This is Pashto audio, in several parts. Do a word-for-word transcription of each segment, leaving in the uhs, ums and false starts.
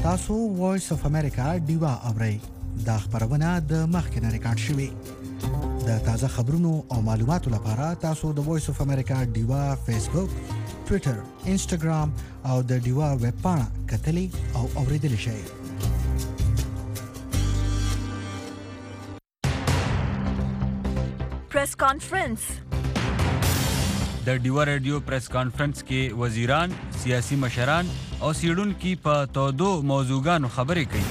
تاسو وایس اف امریکا ډیوا اورئ دا خبرونه د مخکې نه ریکارډ شوې د تازه خبرونو او معلوماتو لپاره تاسو د وایس اف امریکا ډیوا فیسبوک ټوئیټر انسټاګرام او د ډیوا ویب پاڼه کتلی او اوریدلی شئ پریس کانفرنس د ډیوا رادیو پریس کانفرنس کې وزیران، سیاسي مشران او سیډونکو په تودو موضوعګانو خبرې کوي.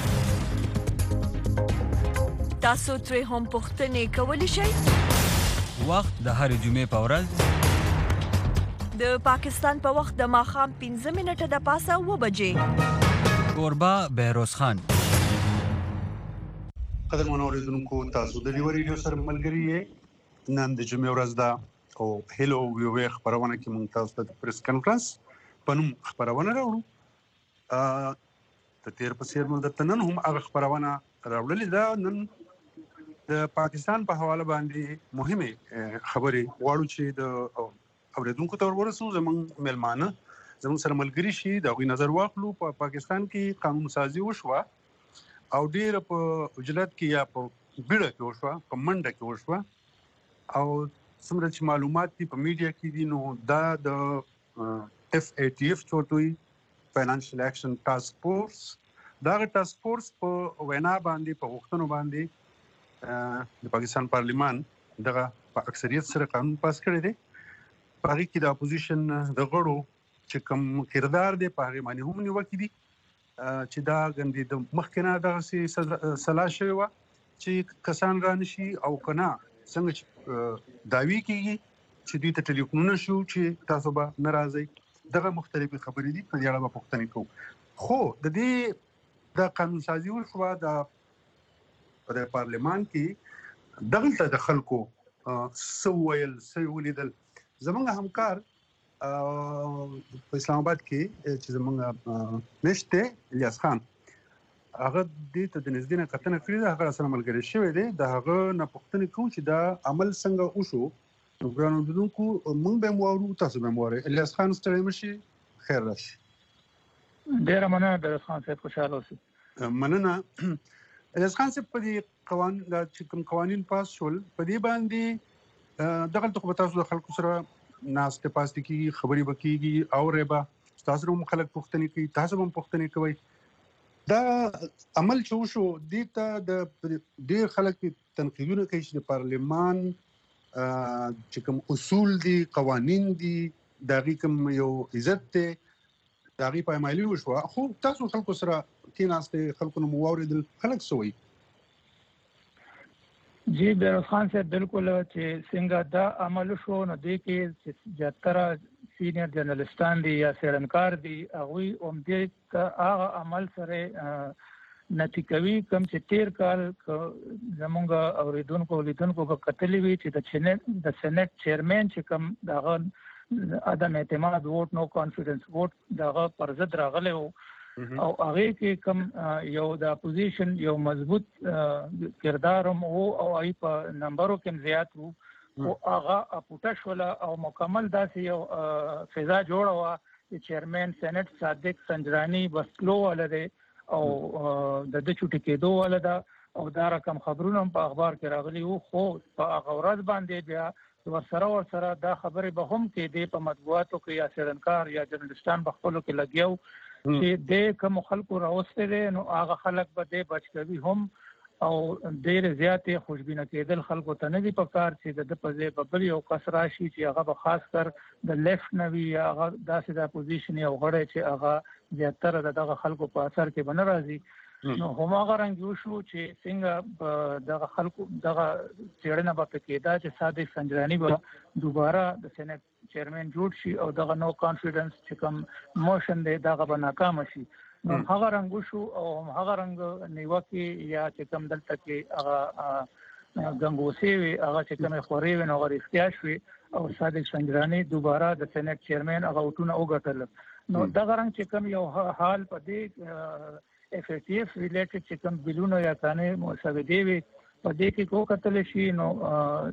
تاسو ترې هم پوښتنې کولی شئ. وخت د هرې جمعې په ورځ د پاکستان په وخت د ماښام پنځه منټه د پاسه اوه بجې. کوربه بهروز خان. قدرمنو اوریدونکو، تاسو د ډیوا رادیو سره ملګري یې. نن د جمعې ورځ ده او هلو ویو خبرونه کې مونږ تاسو ته پریس کانفرنس په نوم خبرونه راوړو. ته تیر په څیر مونږ درته نن هم هغه خبرونه راوړلې ده. نن د پاکستان په حواله باندې مهمه خبرې غواړو چې د اوریدونکو ته ورسو. زموږ ملمانه زموږ سره ملګري شي د هغوی نظر واخلو. په پا پاکستان کې قانون سازي وشوه او ډېر په عجلت کې یا په بیړه کې وشوه، په منډه کې وشوه او څومره چې معلومات دي په میډیا کې دي نو دا د اف ای ټی اف چورتوي فاینانشل اکشن ټاسک فورس دا ټاسک فورس په وینا باندې په غوښتنو باندې د پاکستان پارلیمان دغه په اکثریت سره قانون پاس کړی دی. په هغې کې د اپوزیشن د غړو چې کوم کردار دی په هغې باندې هم نیوکې دي چې دا ګندې د مخکې نه دغسې سلا شوې وه چې کسان را نشي او که نه څنګه چې دعوی کېږي چې دوی ته ټلیفونونه شو چې تاسو به نه راځئ. دغه مختلفې خبرې دي، په دې اړه به پوښتنې کوو. خو د دې د قانون سازي وشوه د په پارلمان کې دغلته د خلکو څه وویل څه ولیدل. زموږ همکار په اسلام آباد کې چې زموږ مشت دی الیاس خان، هغه دې ته د نږدې نه کتنه کړې ده، هغه سره ملګری شوی دی. د هغه نه پوښتنې کوو چې دا عمل څنګه وشو. نو ګرانو اوریدونکو، موږ به هم واورو، تاسو به هم واورئ. الیاس خان ستړی مه شي، خیر راشي. ډېره مننه بهروز خان صاحب، خوشحاله اوسئ. مننه. الیاس خان صاحب، په دې قوانین چې کوم قوانین پاس شول په دې باندې دغلته خو به تاسو د خلکو سره ناستې پاستې کېږي، خبرې به کېږي، اورئ به، ستاسو سره هم خلک پوښتنې کوي، تاسو به هم پوښتنې کوئ. دا عمل چې وشو دې ته د ډېر خلک تنقیدونه کوي چې د پارلمان چې کوم اصول دي، قوانین دي، د هغې کوم یو عزت دی، د هغې پایمالي وشوه. خو تاسو خلکو سره کېناستئ، خلکو نه مو واورېدل، خلک څه وایي؟ جی بهروز خان صاحب، بالکل چې څنګه دا عمل شو نو دې کې چې زیاتره سینیر جرنلستان دي یا څېړنکار دي، هغوی همدې ته هغه عمل سره نتي کوي کوم چې تیر کال زموږ اورېدونکو لیدونکو به کتلي وي چې د د سینټ چیرمین چې کوم دغه عدم اعتماد ووټ، نو کانفیډنس ووټ دغه پر ضد راغلی و او هغې کې کوم یو د اپوزیشن یو مضبوط کردار هم و او هغوی په نمبرو کې هم زیات و، خو هغه اپوټه شوله او مکمل داسې یو فضا جوړه وه چې چیرمین سینټ صادق سنجراني بس تلو واله دی او د ده چوټي کېدو واله ده او دا رقم خبرونه هم په اخبار کې راغلي وو. خو په هغه ورځ باندې بیا ورسره ورسره دا خبرې به هم کېدې په مطبوعاتو کې یا څېړنکار یا جرنلستان په خپلو کې لګیا وو چې دې کوم خلکو راوستی دی نو هغه خلک به دې بچ کوي هم او ډېر زیاتې خوشبینه کېدل خلکو ته نه دي په کار چې د ده په ځای به بل یو کس راشي چې هغه به خاص کر د لیفټ نه وي یا هغه داسې د اپوزیشن یو غړی چې هغه زیاتره د دغه خلکو په اثر کې به نه راځي. نو هماغه رنګ وشو چې څنګه دغه خلکو دغه څېړنه به پرې کېده چې صادق سنجراني به دوباره د سینټ چیرمین جوړ شي او دغه نو کانفیډنس چې کوم موشن دی دغه به ناکامه شي. نو هغه رنګ وشو او هغه رنګ نیوکې یا چې کوم دلته کې هغه ګنګوسې وي، هغه چې کومې خورې وي نو هغه رښتیا شوې او صادق سنجراني دوباره د سینټ چیرمین هغه وټونه وګټل. نو دغه رنګ چې کوم یو حال په دې اف ای ټي اف ریلیټډ چې کوم بلونه یا قانوني مسودې وي په دې کې کو کتلی شي نو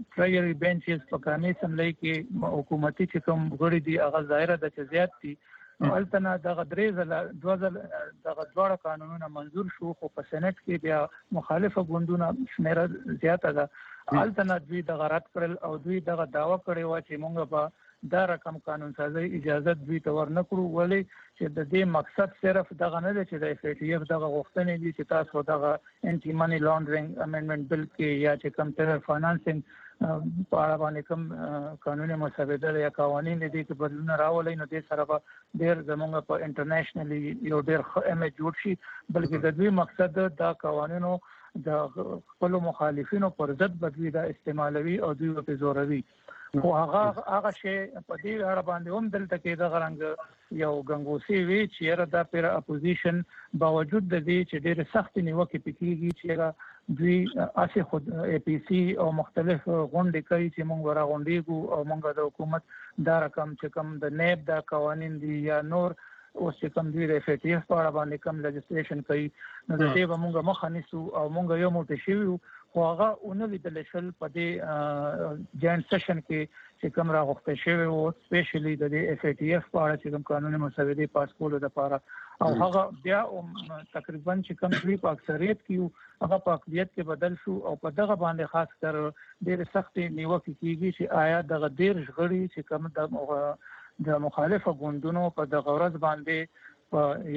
ټرایل بینچز په قانوني اسمبلی کې حکومتي چې کوم غړي دي هغه ظاهره ده چې زیات دي التنا دغه درې ځله دوه ځله دغه دواړه قانونونه منزور شو خو په سېنات کې بیا مخالفه ګوندونه شمیره زیاته ده التنا دوی دغه رد کړل او دوی دغه داوا کړی و چې مونږ به دا رقم قانون سازي اجازه دوی ته ورنکړو ولی چې د دې مقصد صرف دغه نه دی چې د اف ای ټی اف دغه غوښتنې دي چې تاسو دغه انټي منی لانډرینګ امندمنت بل کې یا چې کم ټیرر فاینانسینګ په اړه باندې کوم قانوني مسوده یا قوانین دي چې بدلون راولي نو د سره په ډیر زمونږ په انټرنیشنلی یو ډیر امیج جوړ شي بلکې د دوی مقصد دا قوانینو د خپل مخالفینو پر ضد بدوي دا استعمالوي او دوی په زوروي خو هغه هغه شی په دې اړه باندې هم دلته کې د غرنګ یو غنګوسی وی چې دا پر اپوزیشن باوجود د دې چې ډېر سخت نیوکه پکېږي چې دوی اسې خود ای پی سی او مختلف غونډې کوي چې موږ ورا غونډېږو او موږ د حکومت دا رقم چې کوم د نیب دا قوانین دي یا نور اوس چې کوم دوی د اف ای ټی اف په اړه باندې کوم لیجسلیشن کوي نو د دې به موږ مخه نیسو او موږ یو موټی شو خو هغه اونې لیدل شل په دې جاینټ سیشن کې چې کوم راغوښته شوی او سپیشلی د اف ای ټی اف په اړه چې کوم قانوني مسودې پاس کولو لپاره او هغه بیا تقریبا چې کوم دوی په اکثریت کې هغه په اقلیت کې بدل شو او په دغه باندې خاص کر ډېر سخت نیوکه کیږي چې آیا دغه ډېر ژغړي چې کوم د د مخالفه ګوندونو په دغه ورځ باندې په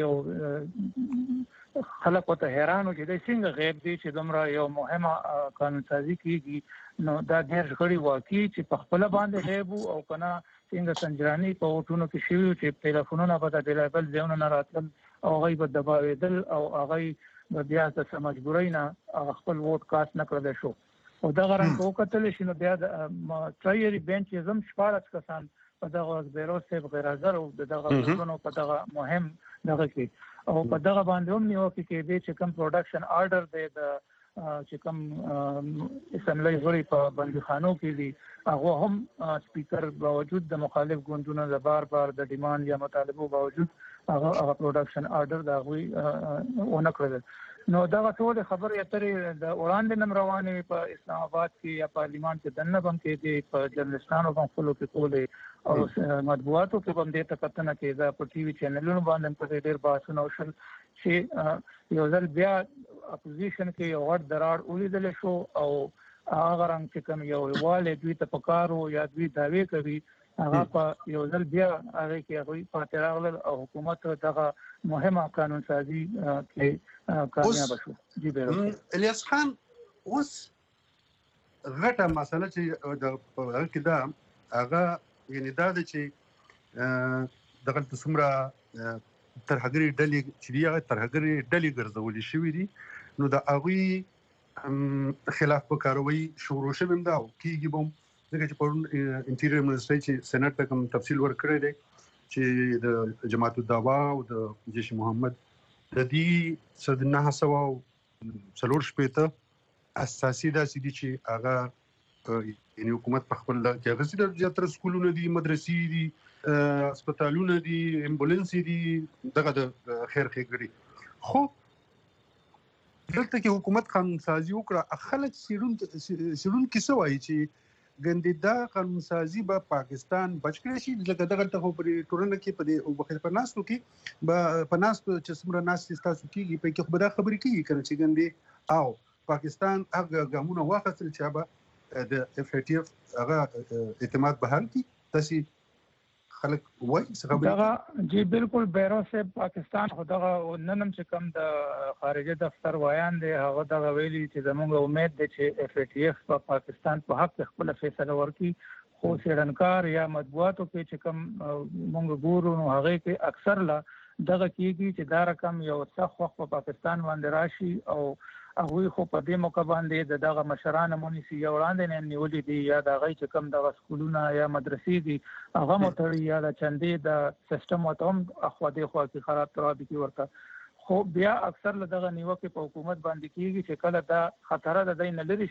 یو خلک ته حیرانو چې د څنګه غیب دي چې دومره یو مهمه قانون سازي کیږي نو دا ډېر ژغړي واقعي چې په خپل باندې غیب او کنه څنګه سنجرانی په وټونو کې شوی چې ټلیفونونه په د بل ځایونو نه راتل او غیب دباویدل او هغه بیا د مجبورۍ نه خپل ووټ کاست نه کړل شو او دا غران کو کتل شي نو بیا د ټرایری بنچ زم شپارت کسان په دغه بیروس ته غیر حاضر او دغه غوښتنو په دغه مهم دغه کې او په دغه باندې هم نیوکه کې دي چې کوم پروډکشن آرډر دی د چې کوم اسمبلی غړي په بندیخانو کې دي هغه هم سپیکر باوجود د مخالف ګوندونو د بار بار د ډیماند یا مطالبو باوجود هغه هغه پروډکشن آرډر دا غوي ونه کړل نو دا ټول خبرې اترې د وړاندې نم روانې په اسلام آباد کې یا پارلیمان کې دنه بم کې دي په جرنالستانو په خپلو کې کولې او مطبوعاتو کې هم دې تکتنه کې دا په ټي وي چینلونو باندې په ډېر باسونه وشل چې یو ځل بیا اپوزیشن کې یو غټ دراړ ولیدل شو او هغه رنګ چې کوم یو والي دوی ته پکارو یا دوی داوی کوي هغه په یو ځل بیا هغه کې هغه پاتې راغلل او حکومت دغه مهمه قانون سازي کې کامیاب شو. جی بیرو الیاس خان اوس غټه مسله چې د هغه کې دا هغه یعنی دا چې دغه څومره ترهګری ډلې چې دی هغه ترهګری ډلې ګرځولې شوې دي نو د هغه خلاف په کاروي شروع شوم دا کیږي بم دغه چې پرون انټیریور منسټر چې سېنات ته کوم تفصیل ورکړی دی چې د جماعت الدعوا او د جيش محمد د دې صدنه سو څلور شپته اساسي د سيدي چې هغه یعنی حکومت په خپل کې هغه سره زیاتره سکولونه دي مدرسې دي هسپتالونه دي امبولانس دي دغه د خیر خېګړي خو دلته کې حکومت قانون سازي وکړه خلک سیرون سیرون کې سوای چې ګندیدا قانون سازي به پاکستان بچ کړی شي لکه دغه ته په ټورنه کې په دې وخت په ناسو کې به په ناسو چې څومره ناس تاسو کېږي په کې خبره خبرې کوي کنه چې ګندي او پاکستان هغه ګامونه واخیستل چې به د اف ای ټی اف هغه اعتماد بحال کی تاسو خلک وای څه خبرې دا جی بالکل بیرو سے پاکستان خدغه ننم چې کم د خارجه دفتر وایان دی هغه د ویلي چې زموږ امید دی چې اف ای ټی اف په پاکستان په حق خپل فیصله ورکړي خو سیرنکار یا مطبوعاتو کې چې کم مونږ ګورو نو هغه کې اکثر لا دغه کېږي چې دا رقم یو څخ وخت په پاکستان باندې راشي او هغه خو په دې موقع باندې د دغه مشران مونږ یو وړاندې نه نیولې دي یا د غي چې کم د سکولونه یا مدرسې دي هغه متړي یا د چندې د سیستم وتم اخو دې خو کې خراب ترابي کې ورته خو بیا اکثر له دغه نیوکه په حکومت باندې کیږي چې کله دا خطر د دین لري شي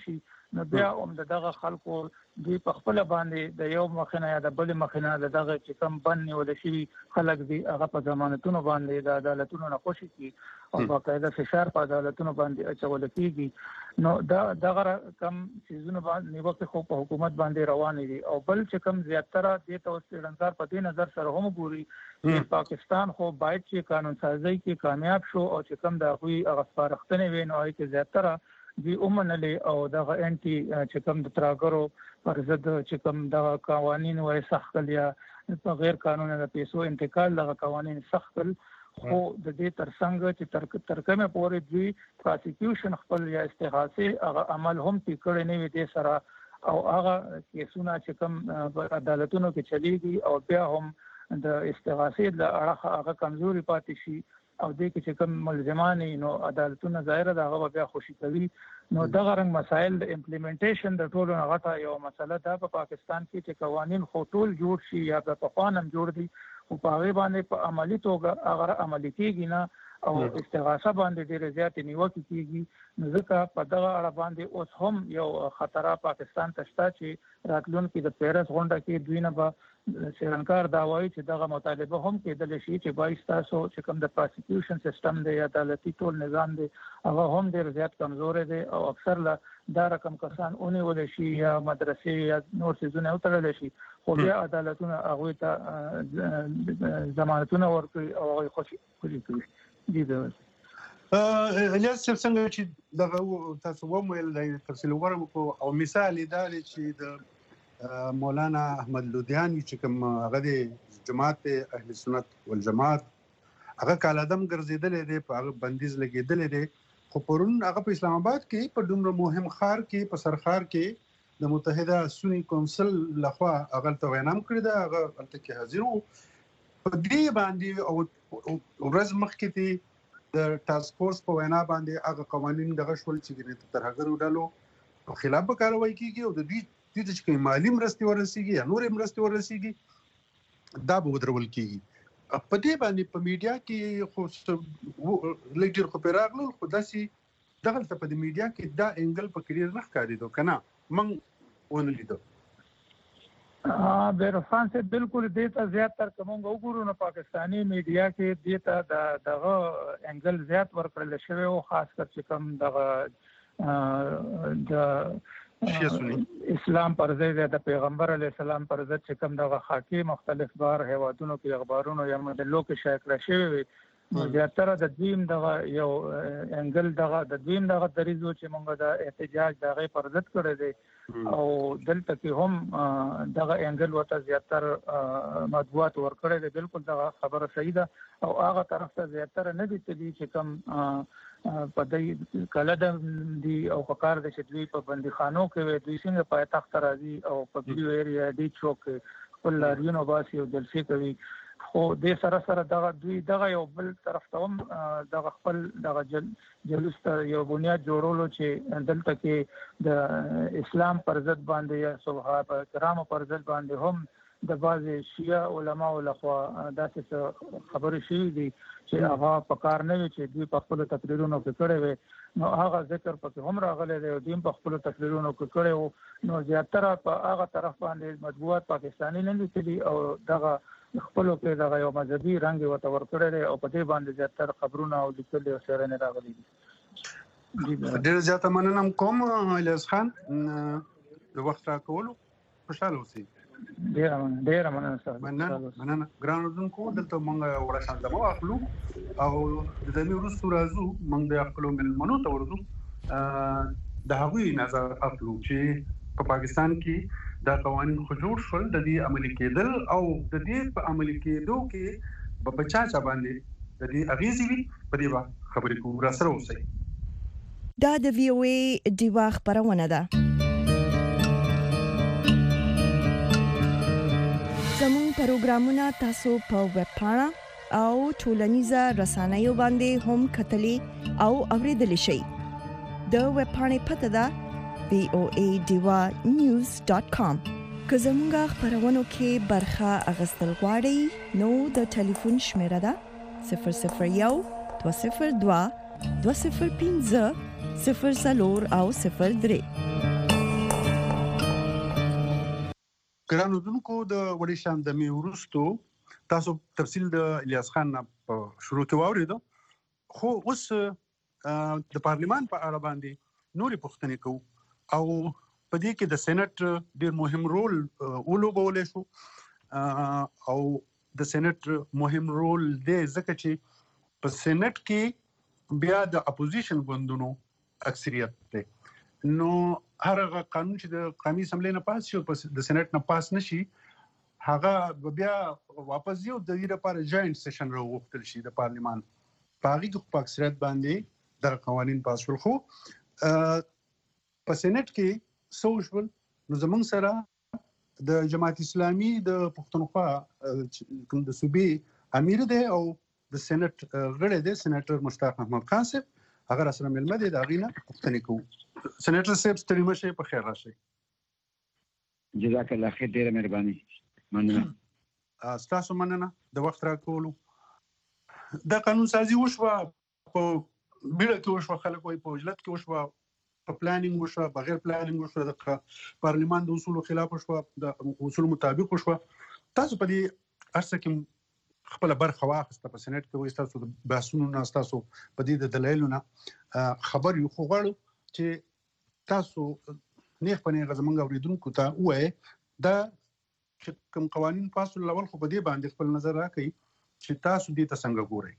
نو بیا هم دغه خلکو دوی په خپل باندې د یو مخینه یا د بل مخینه دغه چې کم بند نیول شي خلک دی هغه په ضمانتونو باندې د عدالتونو نه خوشي کی او باقاعده فشار په عدالتونو باندې اچول کیږي نو دا دغه کم سيزونه باندې نیوکه خو په حکومت باندې روان دي او بل چې کم زیاتره د توسطلنکار په دې نظر سره هم ګوري چې پاکستان خو باید چې قانون سازي کې کامیاب شو او چې کم د خوې هغه سپارښتنې ویني او چې زیاتره دی اومنلې او دغه انټي چې کوم د تراګرو پر ضد چې کوم د قوانين وای سخت کړیا په غیر قانوني د پیسو انتقال دغه قوانين سخت کړ خو د دې ترڅنګ چې تر ترکمه پورې دوی پروسیکیوشن خپل یا استغاثه هغه عمل هم پکړې نه وي د سره او هغه کیسونه چې کوم عدالتونو کې چلیږي او بیا هم د استغاثه د اړه هغه کمزوري پاتې شي او دې کې چې کوم ملزمان نو عدالتونه ظاهر دا هغه بیا خوشي کوي نو دغه رنګ مسایل د امپلیمنټیشن د ټولو غټه یو مسله ده په پاکستان کې چې قوانين خو ټول جوړ شي یا په قانون جوړ دي او په هغه باندې په عملی توګه هغه عملي کېږي نه او استغاثه باندې ډېر زیات نیوکه کیږي نو ځکه په دغه اړه باندې اوس هم یو خطر پاکستان ته شته چې راتلونکي د پیرس غونډه کې دوی نه به سرنکار دا وایي چې دغه مطالبه هم کېدل شي چې بایس تاسو چې کوم د پروسیکیوشن سیستم دی یا عدالتي ټول نظام دی هغه هم ډېر زیات کمزور دی او اکثر لا دا رقم کسان اونې ول شي یا مدرسې یا نور څه نه وترل شي خو بیا عدالتونه هغه ته ضمانتونه ورکړي او هغه خوشي کوي دي دا الیاس څنګه چې دغه تاسو وویل د تفصیل ورم او مثال دا چې د مولانا احمد لودیانی چې کوم هغه د جماعت اهل سنت والجماعت هغه کالادم ګرځیدل دي په هغه بندیز لګیدل دي خو پرون هغه په اسلام آباد کې په دومره مهم خار کې په سرخار کې د متحده سنی کونسل لخوا هغه ته وینام کړی دا هغه البته کې حاضر وو په دې باندې او ورځ مخکې دي د ټاسک فورس په وینا باندې هغه قوانين دغه شول چې تر هغه وډالو خلاف کاروي کیږي او د دې د چې مالی مرستې ورسیږي یا نور مرستې ورسیږي دا به ودرول کیږي په دې باندې په میډیا کې خو لیډر خو پیراغلو خو داسي دغه په دې میډیا کې دا انګل په کلیئر نه ښکاري دو کنه من ونه لیدو ها بیرفان سے بالکل دیتا زیات تر کوم وګورو نو پاکستانی میډیا کې دیتا د دغه انګل زیات ورکړل شوی او خاص کر چې کوم دغه د اسلام پر ضد د پیغمبر علی السلام پر ضد چې کوم دغه خاکی مختلف بار هوادونو کې اخبارونو یا مدلو کې شایع کړی شوی زیاتره د دویم دغه یو انګل دغه د دویم دغه دریزو چې موږ د احتجاج دغه پر ضد کړی دی او دلته کې هم دغه انګل وته زیاتره مطبوعات ورکړی دی بالکل دغه خبره صحیح ده او هغه طرف ته زیاتره نه دي چې کوم په دې کله د دی او کار د شتوی په بندیخانو کې دوی څنګه پای تخت راځي او په بیو ایریا دی چوک خپل لاریونو باسي او جلسې کوي خو د سره سره دغه دوی دغه یو بل طرف ته هم دغه خپل دغه جلوس ته یو بنیاد جوړولو چې دلته کې د اسلام پر ضد باندې یا صحابه کرام پر ضد باندې هم د بعض شیعه علما او لخوا داسې خبرې شوې دي چې هغه په کار نه وي چې دوی په خپل تقریرونو کې کړي وي نو هغه ذکر پکې هم راغلی دی او دوی په خپل تقریرونو کې کړي وو نو زیاتره په هغه طرف باندې مطبوعات پاکستانی نه لیکلي او دغه خپل کې دغه یو مذهبي رنګ وته ورکړی او په دې باندې زیاتره خبرونه او لیکل او شعرونه راغلي دي ډېر زیاته مننه کوم الیاس خان د وخت راکولو خوشاله اوسئ ډېر مننه ډېر مننه سره مننه مننه ګران اردوونکو دلته موږ وړه شاندمو اخلو او د دې وروسته راځو موږ د خپل ملمنو ته ورځو د هغوی نظر اخلو چې په پاکستان کې دا قوانين خو جوړ شول د دې عملي کېدل او د دې په عملي کېدو کې په بچا چا باندې د دې اغیزې وي په دې خبرې کوو را سره اوسئ دا د وی او ای دیوا خبرونه ده زموږ پروګرامونه تاسو په ویب پاڼه او ټولنیزه رسنیو باندې هم کتلې او اوریدل شئ د ویب پاڼې پته ده وی او ای دیوا نیوز ډاٹ کام که زموږ خبرونو کې برخه اغستل غواړئ نو د ټلیفون شمیره ده صفر صفر یو دوه صفر دوه دوه صفر پنځه صفر څلور او صفر درې ګرانو دونکو د وړي شان د می ورستو تاسو تفصیل د الیاس خان په شروع کې واوریدو خو اوس د پارلیمان په اړه باندې نورې پوښتنې کوو او په دې کې د سېنات ډېر مهم رول ولوبولی شو او د سېنات مهم رول دی ځکه چې په سېنات کې بیا د اپوزیشن ګوندونو اکثریت دی نو هر هغه قانون چې د قومي اسمبلی نه پاس شي او د سېنات نه پاس نشي هغه بیا واپس یو د دې لپاره جاینټ سیشن راوغوښتل شي د پارلیمان په هغې کې په اکثریت باندې دغه قوانین پاس شول خو په سېنات کې څه وشول نو زموږ سره د جماعت اسلامي د پښتونخوا د صوبې امیر دی او د سېنات غړی دی سېنیټر مشتاق احمد خان صاحب هغه راسره مېلمه دی د هغې نه پوښتنې کوو سېنیټر صاحب ستړي مه شئ په خیر راشئ جزاک الله خیر ډېره مهرباني مننه ستاسو مننه د وخت راکولو دا قانون سازي وشوه په بیړه کې وشوه خلک وایي په عجلت کې وشوه په پلانینګ وشوه بغیر پلانینګ وشوه د پارلمان د اصولو خلاف وشوه د اصولو مطابق وشوه تاسو په دې هر څه کې خپل برخه واخیسته په سېنات کې وایي ستاسو د بحثونو نه ستاسو په دې د دلایلو نه خبر یو خو غواړو چې تاسو نیغ په نیغه زموږ اورېدونکو ته ووایئ دا چې کوم قوانین پاس اول خو په دې باندې خپل نظر راکړئ چې تاسو دې ته څنګه ګورئ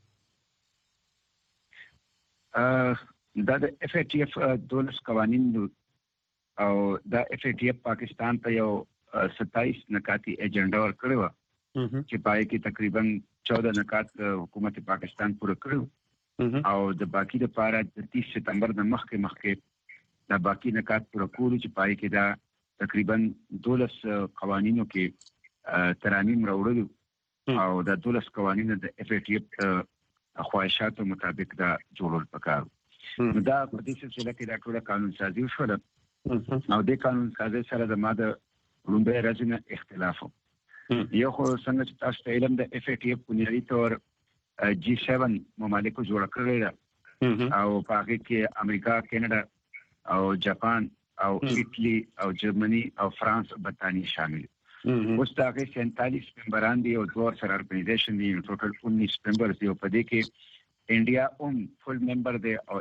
دا د اف ای ټي اف دولس قوانین او دا اف ای ټي اف پاکستان ته یو ستایس نکاتی ایجنډا ورکړی وه چې پای کې تقریبا چودہ نکات حکومت پاکستان پوره کړو او د باقی لپاره د تیس ستمبر د مخکې مخکې دا باقی نکات پوره کولو چې پای کې دا تقریبا دولس قوانینو کې ترامیم راوړلو او دا دولس قوانینو د اف ای ټي اف خواهشاتو مطابق دا جوړول پکار نو دا په دې سلسله کې دا ټول قانون سازي وشوله او د قانون سازي سره د ماده لومړی ورځ نه اختلاف و یو خو څنګه چې تاسو ته علم د اف ای ټي اف بنیادي طور جی سیون ممالکو جوړه کړې ده او په هغې کې امریکا کینیډا او جاپان او ایټلي او جرمني او فرانس او برطانیې شامل اوس د هغې سینتالیس ممبران دي او دوه ورسره ارګنایزیشن دي ټوټل انیس ممبرز دي او په دې کې انډیا هم فل ممبر دی او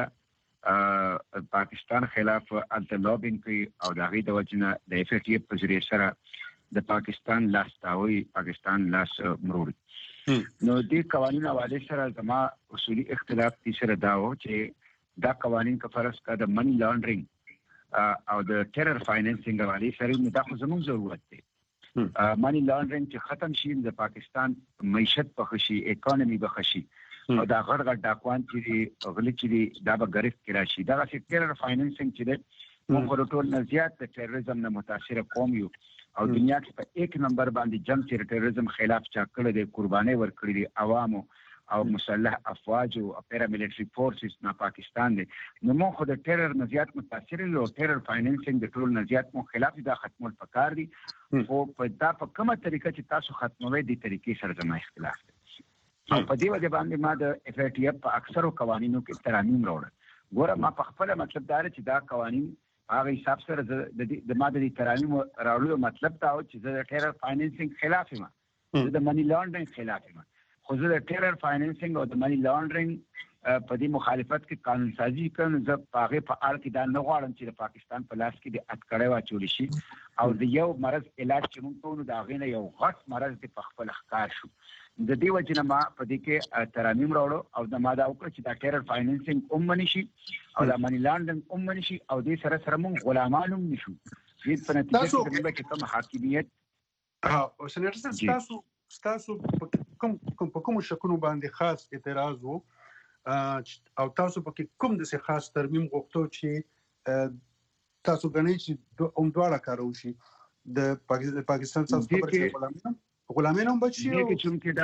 انډیا پاکستان خلاف الته لابینګ کوي او د هغې د وجې نه د اف ای ټي اف په ذریعې سره د پاکستان لاس تاوي پاکستان لاس مروړي نو دې قوانینو حوالې سره زما اصولي اختلاف دې سره دا و چې دا قوانین که فرض کا د منی لانډرینګ او د ټیرر فاینانسینګ حوالې سره نو دا خو زموږ ضرورت دی منی لانډرینګ چې ختم شي د پاکستان معیشت به ښه شي اکانومي به ښه شي او دا غړ غړ ډاکوان چې دي غلي چې دي دا به ګرفت کې راشي دغسې ټیرر فاینانسینګ چې دی موږ خو ټول نه زیات د ټیرریزم نه متاثره قوم یو او دنیا کې په ایک نمبر باندې جنگ چې ټیرریزم خلاف چا کړی دی قربانۍ ورکړي دي عوامو او مسلح افواج او پیراملیټري فورسز نه پاکستان دی نو موږ خو د ټیرر نه زیات متاثر یو ټیرر فاینانسینګ د ټول نه زیات موږ خلاف دا ختمول پکار دي خو په دا په کومه طریقه چې تاسو ختموي د طریقې سره زما اختلاف دی او په دې وجه باندې ما د اف ای ټي اف په اکثرو قوانینو کې ترامیم راوړل ګوره ما په خپل مطلب دا چې دا قوانین هغه حساب سره د ما د ترامیم راوړلو مطلب دا و چې زه د ټیرر فاینانسینګ خلاف یم زه د منی لانډرینګ خلاف یم خو زه د ټیرر فاینانسینګ او د منی لانډرینګ په دې مخالفت کې قانون سازي کوم زه په هغې په اړه کې دا نه غواړم چې د پاکستان په لاس کې د اټکړۍ واچولی شي او د یو مرض علاج چې موږ کوو نو د هغې نه یو غټ مرض دی په خپله ښکار شو د دې وجې نه ما په دې کې ترامیم راوړو او د ما دا وکړه چې دا ټیرر فاینانسینګ هم منې شي او دا منی لانډرینګ هم منې شي او دې سره سره موږ غلامان هم نه شو دې په نتیجه کې زموږ چې کوم حاکمیت سېنیټر صاحب ستاسو ستاسو په کومو شکونو باندې خاص اعتراض و او تاسو پکې کوم داسې خاص ترمیم غوښتو چې تاسو ګڼئ چې هم دواړه کار وشي د پاکستان تاسو خبرې چې غلامي غلامي هم بچ شي چونکې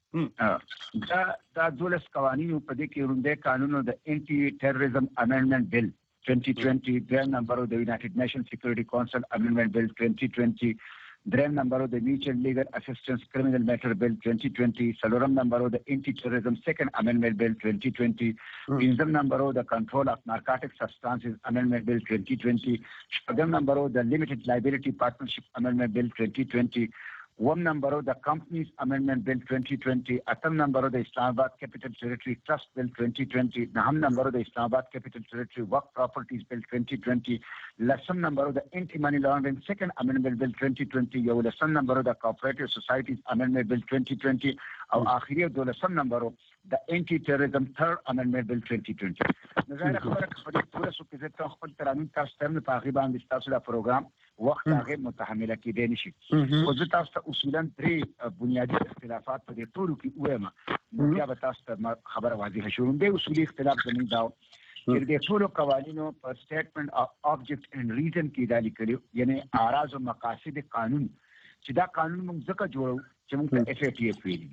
دا دا دا دولس قوانینو په دې کې روندې قانونو د انټي ټیرریزم امندمنت بل twenty twenty دریم نمبر د یونایټډ نیشن سکیورټي کونسل امندمنت بل twenty twenty دریم نمبر د میوچل لیګل اسسټنس کرمینل میټر بل twenty twenty سلورم نمبر د انټي ټیرریزم سیکنډ امندمنت بل twenty twenty پنځم نمبر د کنټرول اف نارکوټیک سبستانسز امندمنت بل twenty twenty شپږم نمبر د لیمیټډ لایبیلیټي پارټنرشپ امندمنت بل twenty twenty وم نمبر د کمپنیز امندمنت بل twenty twenty اتم نمبر د اسلام آباد کیپټل ټریټری ټرست بل twenty twenty نهم نمبر د اسلام آباد کیپټل ټریټری وقف پراپرټیز بل twenty twenty لسم نمبر د انټي منی لانډرینګ سیکنډ امندمنت بل twenty twenty یو لسم نمبر د کوآپریټیو سوسایټیز امندمنت بل twenty twenty او اخیری دولسم نمبر د انټي ټیرریزم ثرد امندمنت بل twenty twenty نظر خبره په ټول سو کې ځکه خپل ترانه تاسو ترنه په غیبه باندې تاسو دا پروګرام وخت هغه متحمله کې دی نشي او زه تاسو ته اصولا درې بنیادی اختلافات په دې ټولو کې وایم نو بیا به تاسو ته خبره واضحه شوم دی اصولي اختلاف زموږ دا چې د ټولو قوانینو په سټیټمنټ اف آبجیکټ اند ریزن کې دا لیکلي یعنی اعراض او مقاصد قانون چې دا قانون موږ ځکه جوړو چې موږ ته اف ای ټی اف ویلي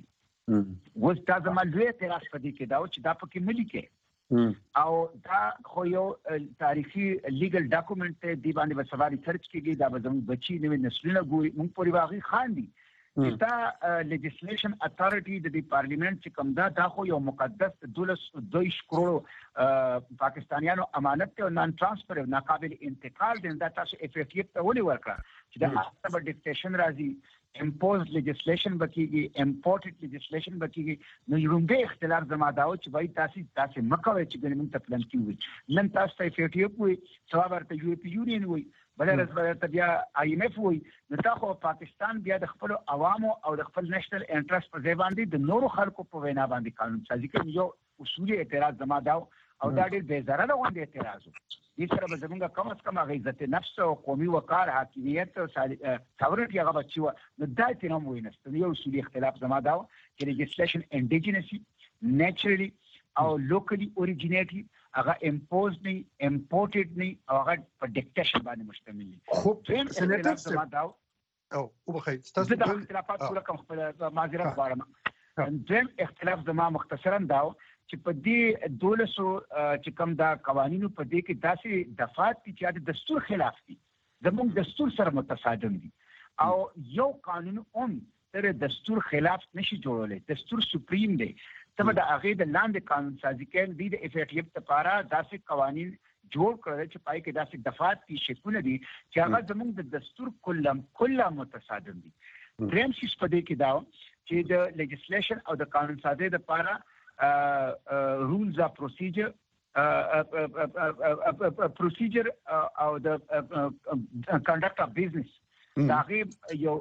وز دا زموږ لوی اعتراض پدې کې دا چې دا پکې ملي کې او دا خو یو تاریخي لیګل ډاکومنت دی باندې به سوال سرچ کیږي دا به زموږ بچي نوې نسلونه ګوري موږ پوری واغی خان دي دا لیجسلیشن اتھارټي د پارلیمنت چې کوم دا دا خو یو مقدس دولس دویش کروڑ پاکستانیانو امانت ته نان ترانسفر ناقابل انتقال دي دا تاسو اف ای ټی اف ته ولې ورکړه چې دا اصل ډیکټیشن راځي امپوز لیجسلیشن بکیږي امپورټډ لیجسلیشن بکیږي نو یو به اختلاف زما داو چې وای تاسو تاسو مکوي چې ګنې موږ ته پلان کیږي نن تاسو ته اف ای ټی اف وي سوا ورته یو پی یونین وي بل راځي ته بیا آی ایم اف وي نو تاسو پاکستان بیا د خپل عوامو او د خپل نېشنل انټرست په ځای باندې د نورو خلکو په وینا باندې قانون سازي کوي یو اصولي اعتراض زما داو او دا ډېر بے ضرره غونډه اعتراض دې سره به زمونږ کم از کم هغه عزت نفس او قومي وقار حاکمیت او ساورنټي هغه بچي و نو دا ته نو وینست یو اصولي اختلاف زما داو چې لیجسلیشن انډیجنسي نیچرلی او لوکلی اوریجینیټي هغه امپوز نه امپورټډ نه او هغه په ډیکټیشن باندې مشتمل دي خو سېنیټر زما داو او وبخښئ تاسو د اختلافات ټول کوم خپل معذرت غواړم دیم اختلاف زما مختصرا داو چې په دې دولسو چې کوم دا قوانینو په دې کې داسې دفعات دي چې د دستور خلاف دي زموږ دستور سره متصادم دي او یو قانون هم تر دستور خلاف نشي جوړولای دستور سپریم دی ته د هغه د لاندې قانون سازي کې د اف ای ټی اف لپاره داسې قوانین جوړ کړل چې پای کې داسې دفعات دي شکونه دي چې هغه زموږ د دستور کلم کله متصادم دي دریم شي په دې کې دا چې د لیجسلیشن او د قانون سازي لپاره Uh, uh, rules of procedure, uh, uh, uh, uh, uh, uh, procedure uh, or the uh, uh, uh, conduct of business. دا غیب یو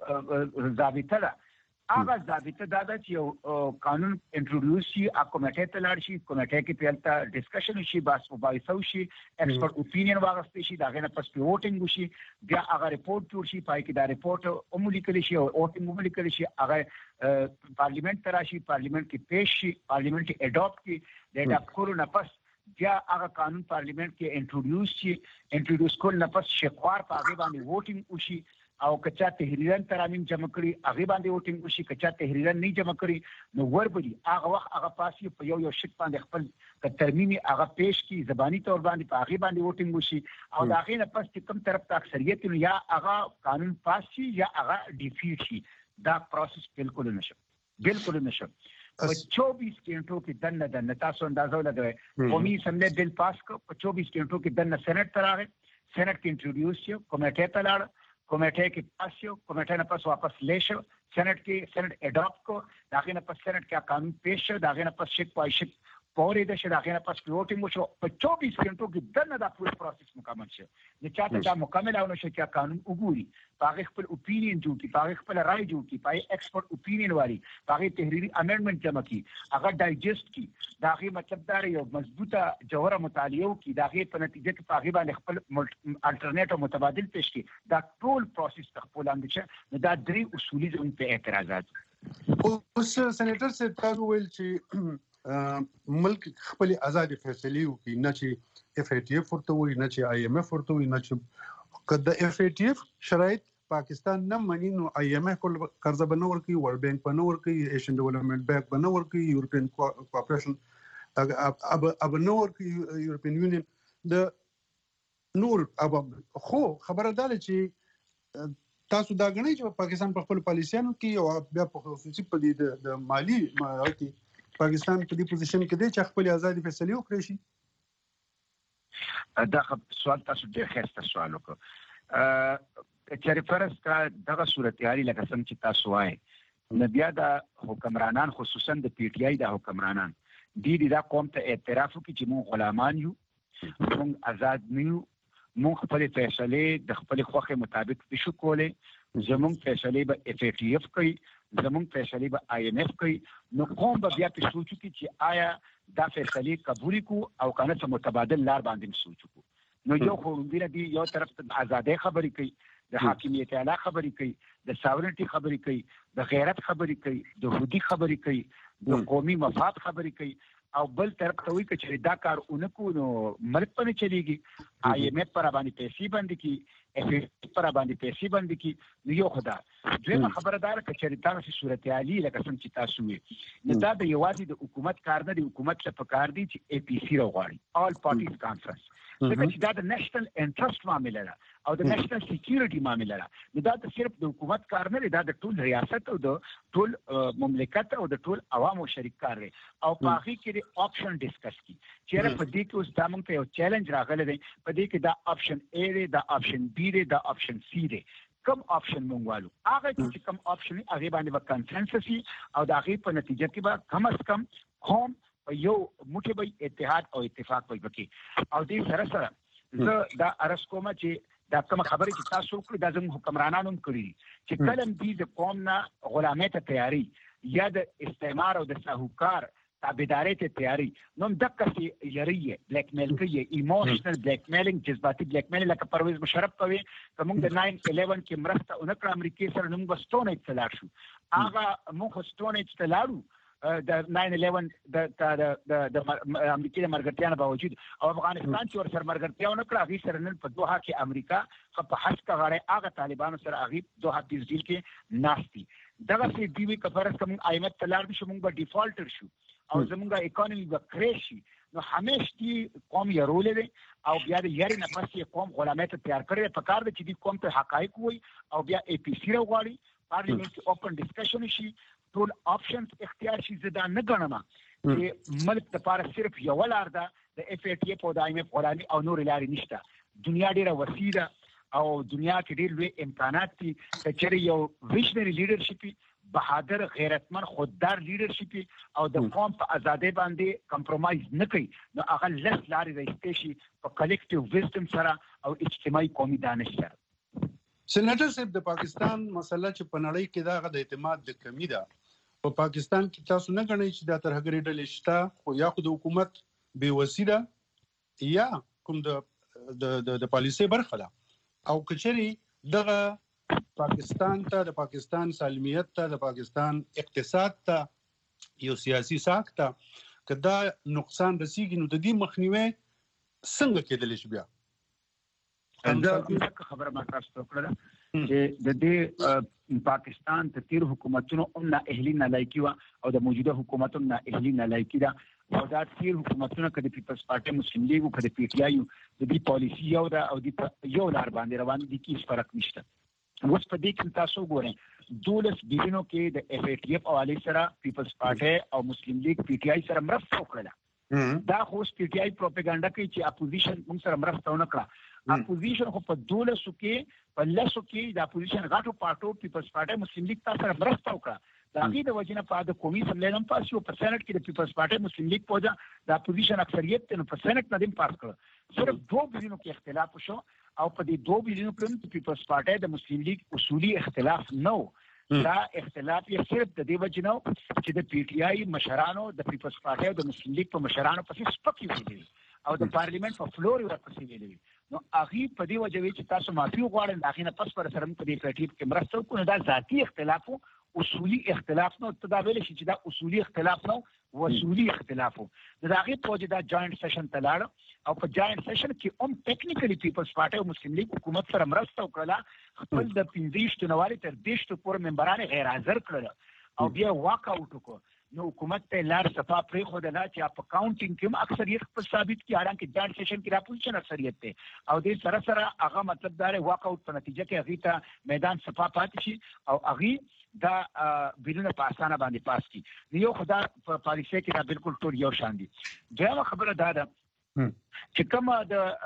ضابطه ده هغه ضابطه دا ده چې یو قانون انټروډیوس شي اکومټه ته لاړ شي کومټه کې پیلته ډسکشن شي باس مباحثه شي ایکسپرت اوپینین واغستې شي دا غنه پس ووټینګ وشي بیا هغه ریپورت جوړ شي پای کې دا ریپورت عمومي کلی شي او ووټینګ عمومي کلی شي هغه پارلیمنت ته راشي پارلیمنت کې پیش شي پارلیمنت کې اډاپټ کی د اډاپټ کولو نه پس بیا هغه قانون پارلیمنت کې انټروډیوس شي انټروډیوس کول نه پس شقوار په هغه باندې ووټینګ وشي او کچا تحریرن ترامیم جمع کړي هغه باندې ووټینګ وشي کچا تحریرن نه جمع کړي نو وربدي هغه وخت هغه پاسي په یو یو شک باندې خپل ترمیمي هغه پیش کی زبانی تور باندې په هغه باندې ووټینګ وشي او دا هغه نه پس کوم طرف ته اکثریت یا هغه قانون پاس شي یا هغه ډیفیټ شي دا پروسس بالکل نشي بالکل نشي په چوبیس غنټو کې دنه دنه تاسو اندازو لګوي قومي اسمبلی بل پاس کو په چوبیس غنټو کې دنه سېنات ته راغی سېنات کې انټروډیوس شو کمیټه ته لاړ کمیټه کې پاس شو کمیټه نه پس واپس لیشو سېنات کې سېنات اډاپټ کو داغه نه پس سېنات کې قانون پیش شو داغه نه پس شک پای شک پورې د شداغه نه پس ووټینګ وشو په چوبیس غنټو کې دنه دا پوره پروسس مکمل شو نه چاته دا مکمل او نشو چې قانون وګوري هغه خپل اوپینین جوړ کی هغه خپل رائے جوړ کی پای ایکسپرت اوپینین واري هغه تحریری امندمنت جمع کی هغه ډایجست کی داغه مطلب دا یو مضبوطه جوهره مطالعه کی داغه په نتیجه کې هغه باندې خپل الټرنیټ او متبادل پیش کی دا ټول پروسس خپل اندشه نو دا درې اصولي زموږ په اعتراضات اوس سېنیټر صاحب تاسو ویل چې ملک خپل آزادي فیصلې وکړي نه چې اف ای ټی اف ورته وي نه چې آی ایم اف ورته وي نه چې کله اف ای ټی اف شرایط پاکستان نه مني نو آی ایم اف قرضه بنور کوي ورلد بانک بنور کوي ایشین ډیولپمنٹ بانک بنور کوي یورپین کوآپریشن اب اب نور کوي یورپین یونین د نور اب خو خبره ده چې تاسو دا غنئ چې پاکستان په خپل پالیسیانو کې او بیا په خصوصي په دې د مالی کې پاکستان په دې پوزیشن کې دی چې خپل آزادي فیصله وکړي شي؟ دا سوال تاسو ډېر ښه سوال وکړ. چې فرض کا دغه صورتحالي لکه څنګه چې تاسو وایي نو بیا د حکمرانان خصوصا د پی ټی آی د حکمرانان دي دا قوم ته اعتراف وکړي چې موږ غلامان یو، موږ آزاد نه یو، موږ خپل فیصله د خپل خوښه مطابق نشو کولی، زموږ فیصله به اف ای ټی اف کوي، زموږ فیصله به آی ایم اف کوي. نو قوم به بیا په سوچو کې چې آیا دا فیصله قبول کو او کنه څه متبادل لار باندې سوچو کو. نو یو خو دې یو طرف ته آزادۍ خبرې کوي، د حاکمیت اعلی خبرې کوي، د ساورنټي خبرې کوي، د غیرت خبرې کوي، د حدودي خبرې کوي، د قومي مفاد خبرې کوي، او بل طرف ته وایي چې دا کار اونکو نو ملک په نه چلیږي، آی ایم اف پر باندې پیسې باندې کی، اف ای پر باندې پیسې باندې کی. نو یو خدا دویمه خبره دا ده چې دغه صورتحالي لکه څنګه چې تاسو وایي نو دا د یوازې د حکومت کار نه دی، حکومت څخه پکار دی چې ای پی سی راغواړي، آل پارټیز کانفرنس، ځکه چې دا د نېشنل انټرست معامله ده او د نېشنل سکیورټي معامله ده. نو دا د صرف د حکومت کار نه دی، دا د ټول ریاست او د ټول مملکت او د ټول عوامو شریک کار دی. او په هغه کې د آپشن ډیسکس کی چیرې په دې کې اوس دا موږ ته یو چیلنج راغلی دی، په دې کې دا آپشن اے دی، دا آپشن بی دی، دا آپشن سی دی. کم آپشن مونږ والو هغه چې کم آپشن هغه باندې به کنسنسس وي او د هغې په نتیجه کې به کم از کم قوم په یو موټی به اتحاد او اتفاق به وکړي. او دې سره سره زه دا عرض کوم چې دا کومه خبرې چې تاسو وکړئ دا زموږ حکمرانانو هم کړي دي چې کله هم دوی د قوم نه غلامۍ ته تیاري یا د استعمار او د ساهوکار تابعدارۍ ته تیاري نو هم دقسې یری یې بلیک میل کوي، ایموشنل بلیک میلینګ، جذباتي بلیک میلینګ، لکه پرویز مشرف کوي که موږ د ناین الیون کې مرسته ونه کړه امریکې سره نو موږ به سټون ایج ته لاړ شو. هغه موږ خو سټون ایج ته لاړو د ناین الیون د امریکې د ملګرتیا نه باوجود، او افغانستان چې ورسره ملګرتیا ونه کړه هغې سره نن په دوحه کې امریکا ښه په هسکه غاړی هغه طالبانو سره هغې دوحه پیس ډیل کې ناست دي. دغسې دوی وي که فرض که موږ آی ایم ایف ته لاړ نه شو موږ به ډیفالټر شو او زمونږ اکانومي به کریش شي. نو همیش دی قوم یرولی دی او بیا د یاري نه پس یې قوم غلامۍ ته تیار کړی دی. پکار دی چې دوی قوم ته حقایق ووایي او بیا ای پی سی راغواړي، پارلیمنټ کې اوپن ډسکشن شي، ټول آپشنز اختیار شي. زه دا نه ګڼم چې ملک دپاره صرف یوه لار ده د اف ای ټي اف او د آی ایم اف غلامي او نورې لارې نشته. دنیا ډېره وسیع ده او دنیا کې ډېر لوی امکانات دي. که چېرې یو ویژنري لیډرشپ وي، بهادر غیرتمن خوددار لیډرشپ او د قوم په ازادۍ باندې کمپرومایز نه کوي نو هغه لس لارې رایستی شي په کلیکټیو ویزډم سره او اجتماعي قومي دانش سره. سېنیټر صاحب د پاکستان مسله چې په نړۍ کې دغه د اعتماد د کمی ده، په پاکستان کې تاسو نه ګڼئ چې دا ترهګرې ډلې شته خو یا خو د حکومت بېوسي ده یا کوم د د پالیسۍ برخه ده، او که چېرې دغه پاکستان ته د پاکستان سالمیت ته د پاکستان اقتصاد ته یو سیاسي ساک ته که دا نقصان رسیږي نو د دې مخنیوی څنګه کېدلی شي؟ بیا خبره ما تاسو ته وکړه چې د دې پاکستان د تیر حکومتونو هم نااهلي نالایکي وه او د موجوده حکومت هم نااهلي نالایکي ده. او دا تیر حکومتونه که د پیپلز پارټي مسلم لیګ که د پی ټي آی د دې پالیسي یو ده او دوی په یو لار باندې روان دي، کې هېڅ فرق نشته. اوس په دې کې تاسو ګورئ دولس بیلونو کې د اف ای ټي اف حوالې سره پیپلز پارټي او مسلم لیګ پی ټي آی سره مرسته وکړله. دا خو اوس پی ټي آی پروپاګانډا کوي چې اپوزیشن موږ سره مرسته ونه کړه. اپوزیشن خو په دولسو کې په لسو کې د اپوزیشن غټو پارټو پیپلز پارټي مسلم لیګ تا سره مرسته وکړه. د هغې د وجې نه په د قومي اسمبلۍ نه هم پاس شو، په سینټ کې د پیپلز پارټي مسلم لیګ په وجه د اپوزیشن اکثریت دی نو په سینټ نه دې هم پاس کړه. صرف دوه بیلونو کې اختلاف وشو او په دې دوه بیلونو کې هم د پیپلز پارټي د مسلم لیګ اصولي اختلاف نه و. دا اختلاف یې صرف د دې وجې نه و چې د پی ټي آی مشرانو د پیپلز پارټي او د مسلم لیګ په مشرانو پسې سپکې ویلې او د پارلیمنت په فلور یې ورپسې ویلې نو هغې په دې وجه وی چې تاسو معافي وغواړئ د هغې نه پس پر سره موږ په دې ترتیب کې مرسته وکړو. نو دا ذاتي اختلاف و، اصولي اختلاف نه. ته دا ویلی شي چې دا اصولي اختلاف نه و، اصولي اختلاف و. نو د هغې په وجه دا جوینټ سیشن ته لاړه او په جوینټ سیشن کې هم ټیکنیکلی پیپلز پارټي او مسلم لیګ حکومت سره مرسته وکړله. خپل د پنځه ویشت جنوري تر دېرشو پورې ممبران یې غیر حاضر کړل او بیا واک آوټ وکړو. نو حکومت ته لار صفا پرې خو د لا چې په کاونټینګ کې هم اکثریت خپل ثابت کی حالانکه جاج سیشن کې راپوزیشن اکثریت ته او دې سره سره هغه مطلب دا لري واک اوټ په نتیجه کې هغه ته میدان صفا پاتې شي او هغه دا بلونه په اسانه باندې پاس کی یو خدا په پالیسي کې دا بالکل ټول یو شان دي. دا خبره دا ده چې کومه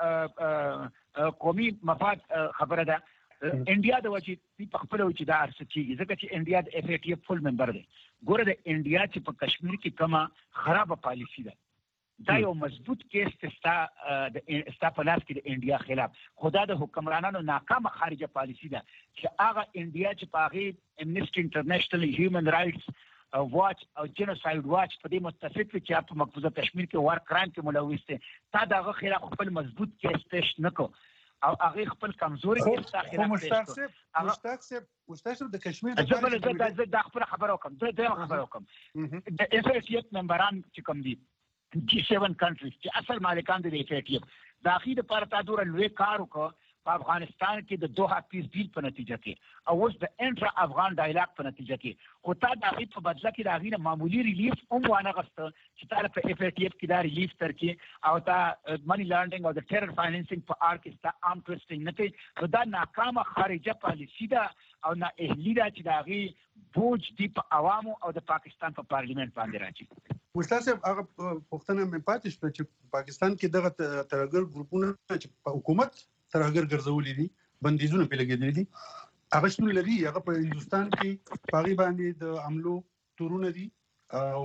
د قومي مفاد خبره ده انډیا د وجې په خپل وجې دا ارسچیږي ځکه چې انډیا د اف ای ټی اف فل ممبر دی. ګوره د انډیا چې په کشمیر کې کومه خرابه پالیسی ده دا یو مضبوط کیس ستا د ستا په لاس کې د انډیا خلاف خدا د حکمرانانو ناکامه خارجه پالیسی ده چې هغه انډیا چې په هغې امنیسټي انټرنیشنل هیومن رایټس واچ او جنوساید واچ په دې متفق وي چې په مقبوضه کشمیر کې وار کرایم کې ملوث دی تا د هغه خلاف خپل مضبوط کیس پیش نه کړو او هغه خپل کمزوري کې ستاسو خلاف مشتاق صاحب مشتاق صاحب مشتاق صاحب د کشمیر د ځبل د د خبره خبره وکم د د خبره وکم د اف ای ټی اف ممبران چې کوم دي جی سیون کنټریز چې اصل مالکان دي د اف ای ټی اف د اخیری لپاره تا دور لوی کار وکړ په افغانستان کې د دوه پیس ډیل په نتیجه کې او اوس د انټرا افغان ډایلاګ په نتیجه کې خو تا د هغې په بدله کې د هغې نه معمولي ریلیف هم وانغسته چې تا په اف ای ټي اف کې دا ریلیف درکړي او تا منی لانډرینګ او د ټیرر فاینانسینګ په اړه کې ستا عام ټویسټینګ نه کوي نو دا ناکامه خارجه پالیسي ده او نااهلي ده چې د هغې بوج دي په عوامو او د پاکستان په پارلیمنت باندې راځي. مشتاق صاحب هغه پوښتنه مې پاتې شوه چې پاکستان کې دغه ترهګر ګروپونه چې په حکومت ترهګر ګرځولي دي بندیزونه پې لګېدلي دي هغه شتون لري هغه په هندوستان کې په هغې باندې د حملو تورونه دي او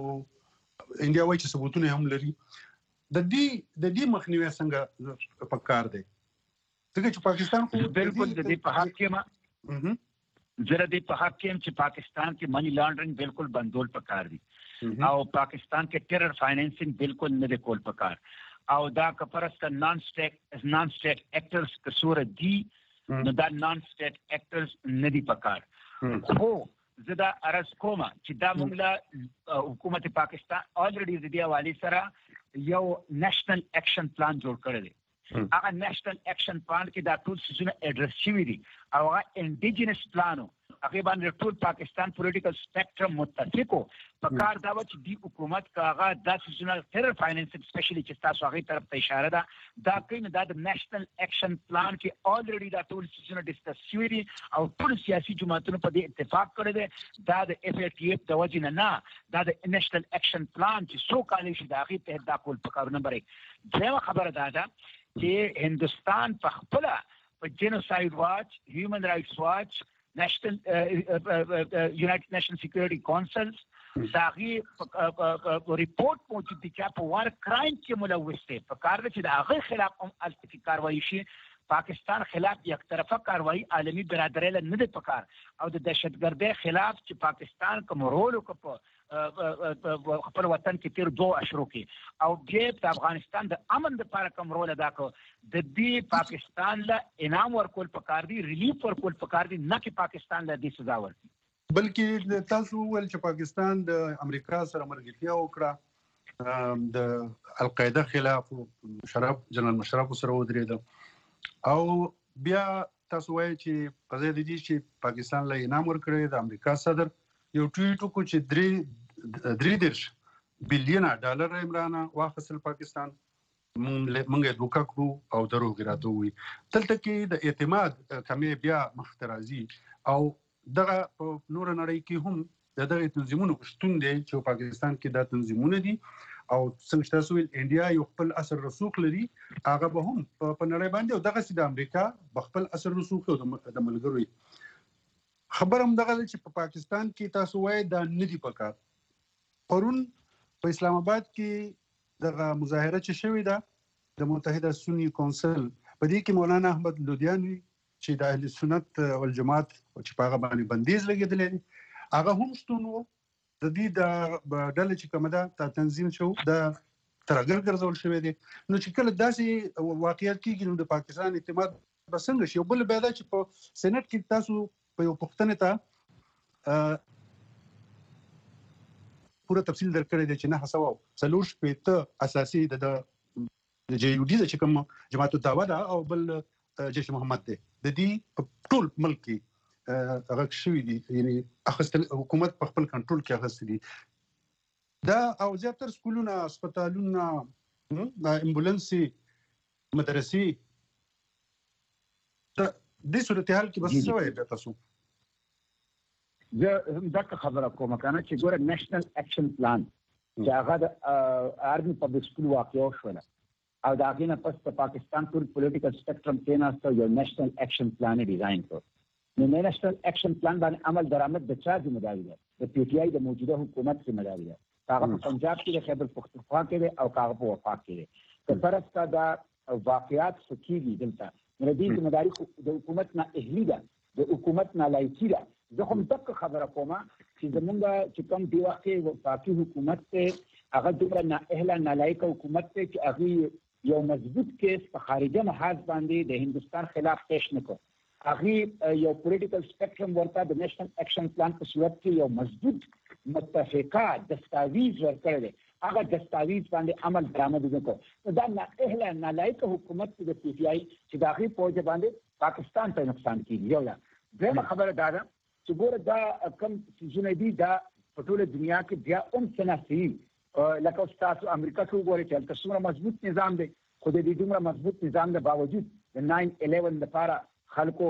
انډیا وایي چې ثبوتونه هم لري د دې د دې مخنیوی څنګه پکار دی ځکه چې پاکستان خو بالکل د دې په حق کې ما زه د دې په حق کې چې پاکستان کې منی لانډرینګ بالکل بندول پکار دي او پاکستان کې ټیرر فاینانسینګ بالکل نه دی کول پکار او دا کپرست نان سټیټ نان سټیټ اکټرز کسور دي نو دا نان سټیټ اکټرز نه دي پکار خو زه دا عرض کوم چې دا موږ له حکومت پاکستان الریډي د دې حوالې سره یو نېشنل اکشن پلان جوړ کړی دی هغه نېشنل اکشن پلان کې دا ټول څیزونه اډرس شوي دي او هغه انډیجنس پلانو هغه باندې ټول پاکستان پولیټیکل سپیکټرم متفقو په کار دا و چې دی حکومت کا هغه د سیزنل ټیرر فاینانسینګ سپیشلی چې تاسو هغه طرف ته اشاره ده دا کوي دا د نېشنل اکشن پلان کې الریډي دا ټول سیزونه ډیسکس شوي دي او ټول سیاسي جماعتونو په دې اتفاق کړی دی دا د اف ای ټي اف د وجې نه نه دا د نېشنل اکشن پلان چې څو کالې شي د هغې تحت دا کول پکار نمبر ایک. دویمه خبره دا ده چې هندوستان په خپله په جنوساید واچ هیومن رایټس واچ National uh, uh, uh, United Nations Security Council داغي ریپورت موجود دي چې په وار کرایم کې ملوث دي په کار چې د هغه خلاف هم التفاقي کاروایی شي پاکستان خلاف یک طرفه کاروایی عالمی برادری له نه د پکار او د دهشتګردۍ خلاف چې پاکستان کوم رول وکړ خپل وطن کې تیر دوه اشرو کې او بیا د افغانستان د امن لپاره کوم رول ادا کړ د دې پاکستان له انعام ورکول پکار دي ریلیف ورکول پکار دي نه چې پاکستان له دې سزا ورکړي بلکې تاسو ول چې پاکستان د امریکا سره مرګتیا وکړه د القاعده خلاف مشرف جنرال مشرف سره ودرېد او بیا تاسو وایي چې په ځای د دې چې پاکستان له انعام ورکړی د امریکا صدر یو ټویټ وکړو چې درې درې دېرش بلیونه ډالر عمرانه واخیستل پاکستان موږ یې دوکه کړو او دروغ راته ووایي دلته کې د اعتماد کمې بیا مخته راځي او دغه په نور نړۍ کې هم د دغه تنظیمونو شتون دی چې پاکستان کې دا تنظیمونه دي او څنګه چې تاسو ویل انډیا یو خپل اثر رسوخ لري هغه به هم په نړۍ باندې او دغه سي د امریکا په خپل اثر رسوخ او د ملګرو خبر هم دغه چې په پاکستان کې تاسو وایي دا نه دی پکار پرون په اسلام آباد کې دغه مظاهره چې شوې ده د متحده سنی کونسل په دې کې مولانا احمد لودیانوي چې د اهل سنت والجماعت چې په هغه باندې بندیز لګېدلی دی هغه هم شتون و د دې د ډلې چې کومه ده دا تنظیم شو د ترهګر ګرځول شوی دی نو چې کله داسې واقعیت کېږي نو د پاکستان اعتماد به څنګه شي. بل بیا دا چې په سینټ کې تاسو په یو پوښتنې ته پوره تفصیل درکړی دی چې نه سوه څلور شپېته اساسي د جے یو ډي چې کوم جماعت الدعوه ده او بل جیش محمد دی د دې په ټول ملک کې هغه شوي دي یعنی اخستل حکومت په خپل کنټرول کې اخستل دي دا او زیاتره سکولونه هسپتالونه د امبولانسي مدرسې د دې صورتحال کې بس څه وایي تاسو؟ زه همدغه خبره کوم کنه چې ګوره نېشنل اکشن پلان چې هغه د آرمي پبلک سکول واقع شوله او دا غینه پس په پاکستان ټول پولیټیکل سپیکټرم کې نه یو نېشنل اکشن پلان ډیزاین کړ. نو نېشنل اکشن پلان باندې عمل درآمد د چا ذمہ داری ده؟ د پی ټی آی د موجوده حکومت ذمہ داری ده. هغه په پنجاب کې د خیبر پختونخوا کې ده او هغه په وفاق کې ده. که فرض کا دا واقعیات سکیږي دلته نو دې ذمہ داری د حکومت نه اهلی ده، د حکومت نه لایقي ده. زه هم دغه خبره کوم چې زمونږ چې کوم دی وخت وفاقي حکومت ته هغه دومره نه اهل نه لایق حکومت ته چې هغه یو مضبوط کیس په خارجه محاذ باندې د هندستان خلاف پیش نکړ. هغه یو پولیټیکل سپیکټرم ورته د نېشنل اکشن پلان په صورت کې یو مضبوط متفقه دستاویز ورکړل. هغه دستاویز باندې عمل درآمد وکړ. دا نه اهل نه لایق حکومت د پی ټی آی چې داخلي فوج باندې پاکستان ته نقصان کیږي. یو دا دغه خبره ده چې ګوره دا کم سيزونه دي دا په ټوله دنیا کې بیا هم سناسي لکه تاسو امریکا کې وګورئ چې تاسو څومره مضبوط نظام دی، خو د دې دومره مضبوط نظام د باوجود د ناین الیون لپاره خلکو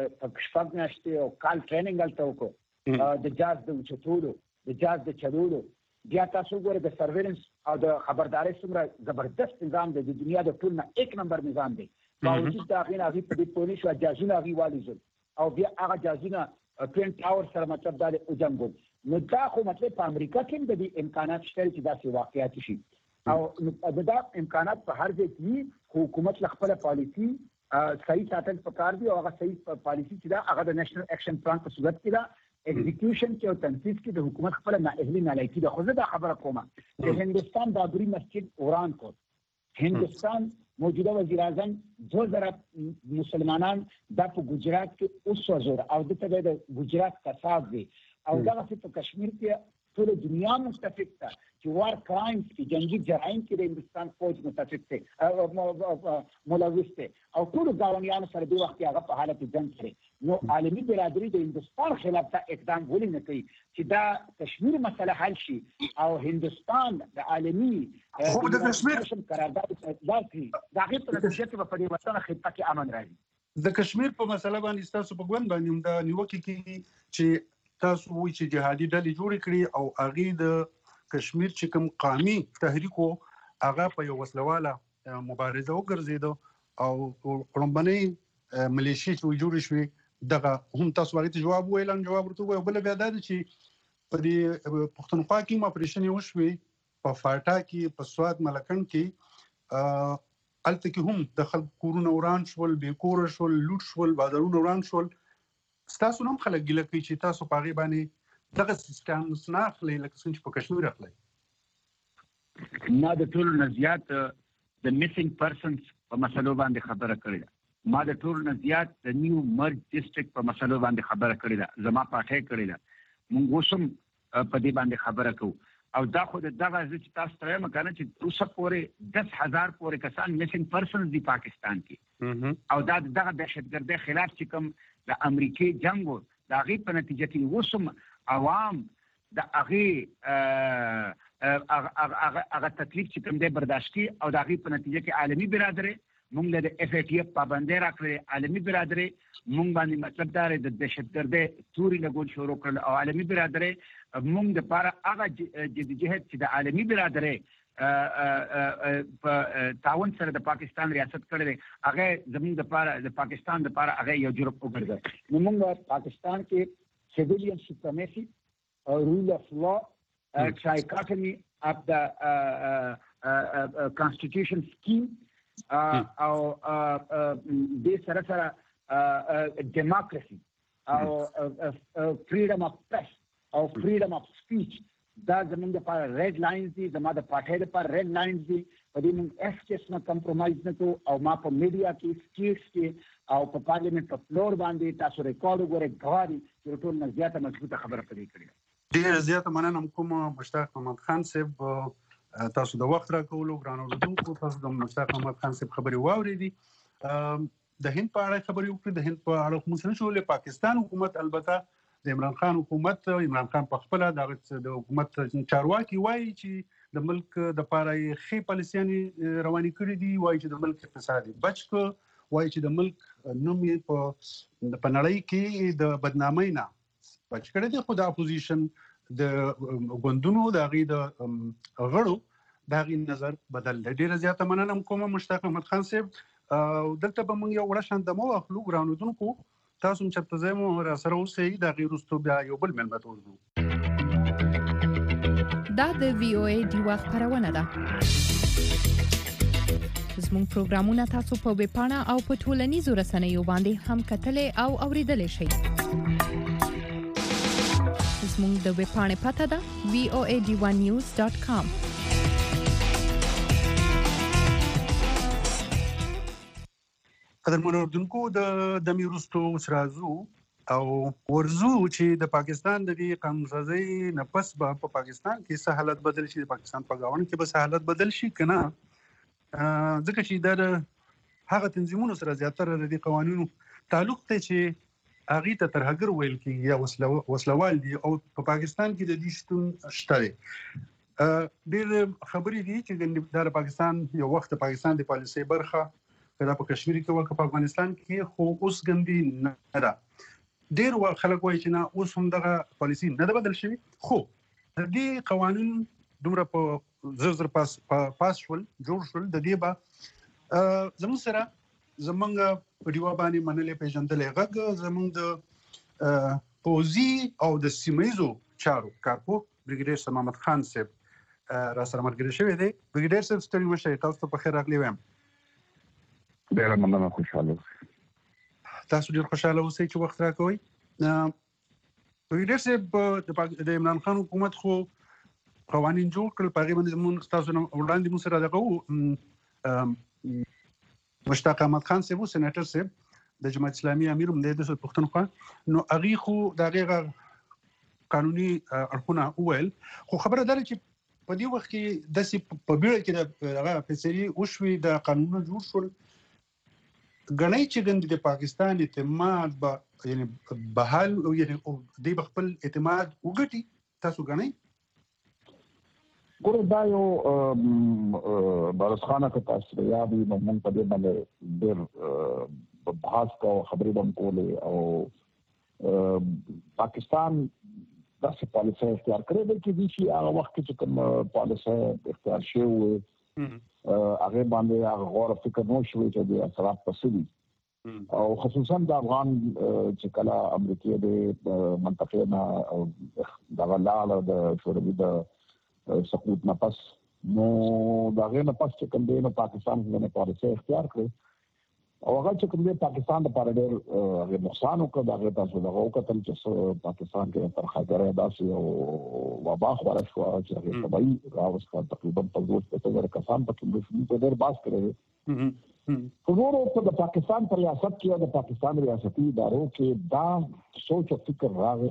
شپږ میاشتې او کال ټریننګ هلته وکړو د جاز د اوچتولو د جاز د چلولو. بیا تاسو وګورئ د سرویلنس او د خبردارۍ څومره زبردست نظام دی، د دنیا د ټول نه ایک نمبر نظام دی. باوجود د هغې نه هغوی په دې پوه نه شوه جازونه هغوی والوځول او بیا هغه جازونه ټوین ټاور سره مطلب دا دی وجنګول. نو دا خو مطلب په امریکا کې هم د دې امکانات شته چې داسې واقعیات شي او دا امکانات په هر ځای کې حکومت له خپله پالیسي صحیح ساتل پکار دي او هغه صحیح پالیسي چې دا هغه د نېشنل اکشن پلان په صورت کې دا ایگزیکیوشن کې او تنفیذ کې د حکومت خپله نااهلي نالایقي ده. خو زه دا خبره کوم چې هندوستان بابري مسجد وران کړ. هندوستان موجوده وزیر اعظم دو زره مسلمانان دا په ګجرات کې اوس وزور او دته د ګجرات کساب دی او دغه په کشمیر کې ټول دنیا متفق ده چې وار کرایمز کې جنگي جرایم کې د هندوستان فوج متفق دی ملوث دی او ټول ګاونډیانو سره د وخت هغه په حالت جنگ کړي. نو عالمي برادري د هندوستان خلاف دا اقدام ولې نه کوي چې دا کشمیر مسله حل شي او هندوستان د عالمي خو د کشمیر قرارداد ورکړي دا غي په نتیجه کې په دې وطن خطه کې امن راځي. د کشمیر په مسله باندې تاسو په ګوند باندې هم دا نیوکه کې چې تاسو وایي چې جهادي ډلې جوړې کړي او هغې د کشمیر چې کوم قومي تحریک و هغه په یو وسلواله مبارزه وګرځېده او لومړنۍ ملیشې چې جوړې شوې دغه هم تاسو هغې ته جواب وویل هم جواب ورته ووایي. بله بیا دا ده چې په دې پښتونخوا کې هم اپریشنې وشوې په فاټا کې په سوات ملکنډ کې هلته کې هم د خلکو کورونه وران شول، بې کوره شول، لوټ شول، بازارونه وران شول. ستاسو هم خلک ګیله کوي چې تاسو په هغې باندې دغه سیسټم نه اخلئ لکه څنګه چې په کشمیر اخلئ. ما د ټولو نه زیات د میسنګ پرسنز په مسلو باندې خبره کړې ده. ما د ټولو نه زیات د نیو مرج ډسټرکټ په مسلو باندې خبره کړې ده. زما پاټۍ کړې ده. موږ اوس هم په دې باندې خبره کوو او دا خو د دغه زه چې تاسو ته وایم که نه چې اوسه پورې دس هزار پورې کسان میسنګ پرسنز دي پاکستان کې او دا دغه دهشتګردۍ خلاف چې کوم د امریکې جنګ و د هغې په نتیجه کې اوس هم عوام د هغې هغه تکلیف چې کوم دی برداشت کړي او د هغې په نتیجه کې عالمي برادرۍ مونږ له د اف ای ټي اف پابندۍ راکړې. عالمي برادرۍ مونږ باندې مطلب دا دی د دهشتګردۍ توري لګول شروع کړل او عالمي برادرۍ مونږ دپاره هغه جدوجهد چې د عالمي برادرۍ په تعاون سره د پاکستان ریاست کړی دی هغه زموږ دپاره د پاکستان دپاره هغه یو جرم وګرځوي. نو مونږ پاکستان کې civilian supremacy, uh, rule of law, uh, trichotomy of the uh, uh, uh, constitution scheme, uh, or uh, uh, this sort of democracy, or uh, uh, uh, freedom of press, or freedom of speech. دا زمونږ دپاره ریډ لاینز دي، زما د پارټۍ دپاره ریډ لاینز دي. په دې مونږ هېڅ قسمه کمپرومایز نه کوو او ما په میډیا کې سټیټس کې او په پارلیمنټ په فلور باندې تاسو ریکارډ وګورئ ګواه دي چې د ټول نه زیاته مضبوطه خبره په دې کړې ده. ډېره زیاته مننه کوم مشتاق محمد خان صاحب، تاسو د وخت راکولو. ګران اورېدونکو تاسو د مشتاق محمد خان صاحب خبرې واورېدې. د هند په اړه خبرې وکړې. د هند په اړه موږ څه نه شولې. پاکستان حکومت البته د عمران خان حکومت عمران خان په خپل د حکومت چارواکي وایي چې د ملک د پاره خې پالیسیانې رواني کړې دي، وایي چې د ملک اقتصادي بچ کو، وایي چې د ملک نوم یې په په نړۍ کې د بدنامۍ نه بچ کړی دی. خو د اپوزیشن د ګوندونو د هغې د غړو د هغې نظر بدل دی. ډېره زیاته مننه کوم مشتاق احمد خان صاحب. دلته به موږ یو وړه شان دمه واخلو. ګرانو اوریدونکو، تاسو هم چېرته ځای مو راسره اوسئ، د هغې وروسته بیا یو بل مېلمه ته ورځو. دا د وی او ای ډیوا خپرونه ده. زموږ پروګرامونه تاسو په ویب پاڼه او په ټولنیزو رسنیو باندې هم کتلای او اوریدلای شئ. زموږ د ویب پاڼې پته ده وی او ای ډیوا نیوز ډاټ کام. قدرمنو اوریدونکو، د دمې وروسته سرازو او ورزو چې د پاکستان د دې قانون سازۍ نه پس به په پاکستان کې څه حالت بدل شي، د پاکستان په ګاونډ کې به څه حالت بدل شي که نه. ځکه چې دا د هغه تنظیمونو سره زیاتره د دې قوانینو تعلق دی چې هغې ته ترهګر ویل کېږي یا وسلوال دي، او په پاکستان کې د دې شتون شته دی. ډېر خبرې دي چې دا د پاکستان یو وخت د پاکستان د پالیسۍ برخه که دا په کشمیر کې وه که په افغانستان کې، خو اوس ګندې نه ده. ډېر خلک وایي چې نه، اوس هم دغه پالیسي نه ده بدل شوي، خو د دې قوانین دومره په زر زر پاس پاس شول، جوړ شول، د دې به زموږ سره زموږ په ډیوا باندې منلې پېژندلې غږ زموږ د پوځي او د سیمه ییزو چارو کارپوه بریګیډیر سر محمد خان صاحب را سره ملګری شوی دی. بریګیډیر صاحب ستړي مه شئ، تاسو ته په خیر راغلی وایم. ډېره مننه، خوشحاله اوسئ. تاسو ډېر خوشحاله اوسئ چې وخت راکوئ. بریګیډیر صاحب، د عمران خان حکومت خو قوانین جوړ کړل، په هغې باندې زموږ ستاسو نه وړاندې موږ سره دغه وو مشتاق احمد خان صاحب، سېنیټر صاحب د جماعت اسلامي امیر هم دی د پښتونخوا خوا، نو هغې خو د هغې قانوني اړخونه وویل. خو خبره دا ده چې په دې وخت کې داسې په بیړه کې د هغه فیصلې وشوې، د قانونونه جوړ شول. ګڼئ چې ګندې د پاکستان اعتماد به یعنې بحال یعنې دوی به خپل اعتماد وګټي، تاسو ګڼئ؟ ګوره، دا یو بارسخانه که تاسو ته یاد وي، موږ په دې باندې ډېر بحث کوو، خبرې به هم کولې، او پاکستان داسې پالیسۍ اختیار کړې ده چې دي چې هغه وخت کې چې کوم پالیسۍ اختیار شوې وې هغې باندې هغه غور فکر نه شوی چې د اثرات په څه دي، او خصوصا د افغان چې کله امریکې د منطقې نه دغه لاړه د شوروي د سقوط نه پس، نو د هغې نه پس چې کوم دی نو پاکستان ځینې پالیسۍ اختیار کړې، او هغه چې کوم دی پاکستان دپاره ډېر هغې نقصان وکړ. د هغې تاسو دغه وکتل چې پاکستان کې ترخګرۍ داسې یو وبا خوره شوه چې هغې طبعي راوسته، تقریبا پنځوس شپېته زره کسان پکې مړه شوي، په ډېر بحث کړی دی. خو نورو په د پاکستان په ریاست کې او د پاکستان ریاستي ادارو کې دا سوچ او فکر راغی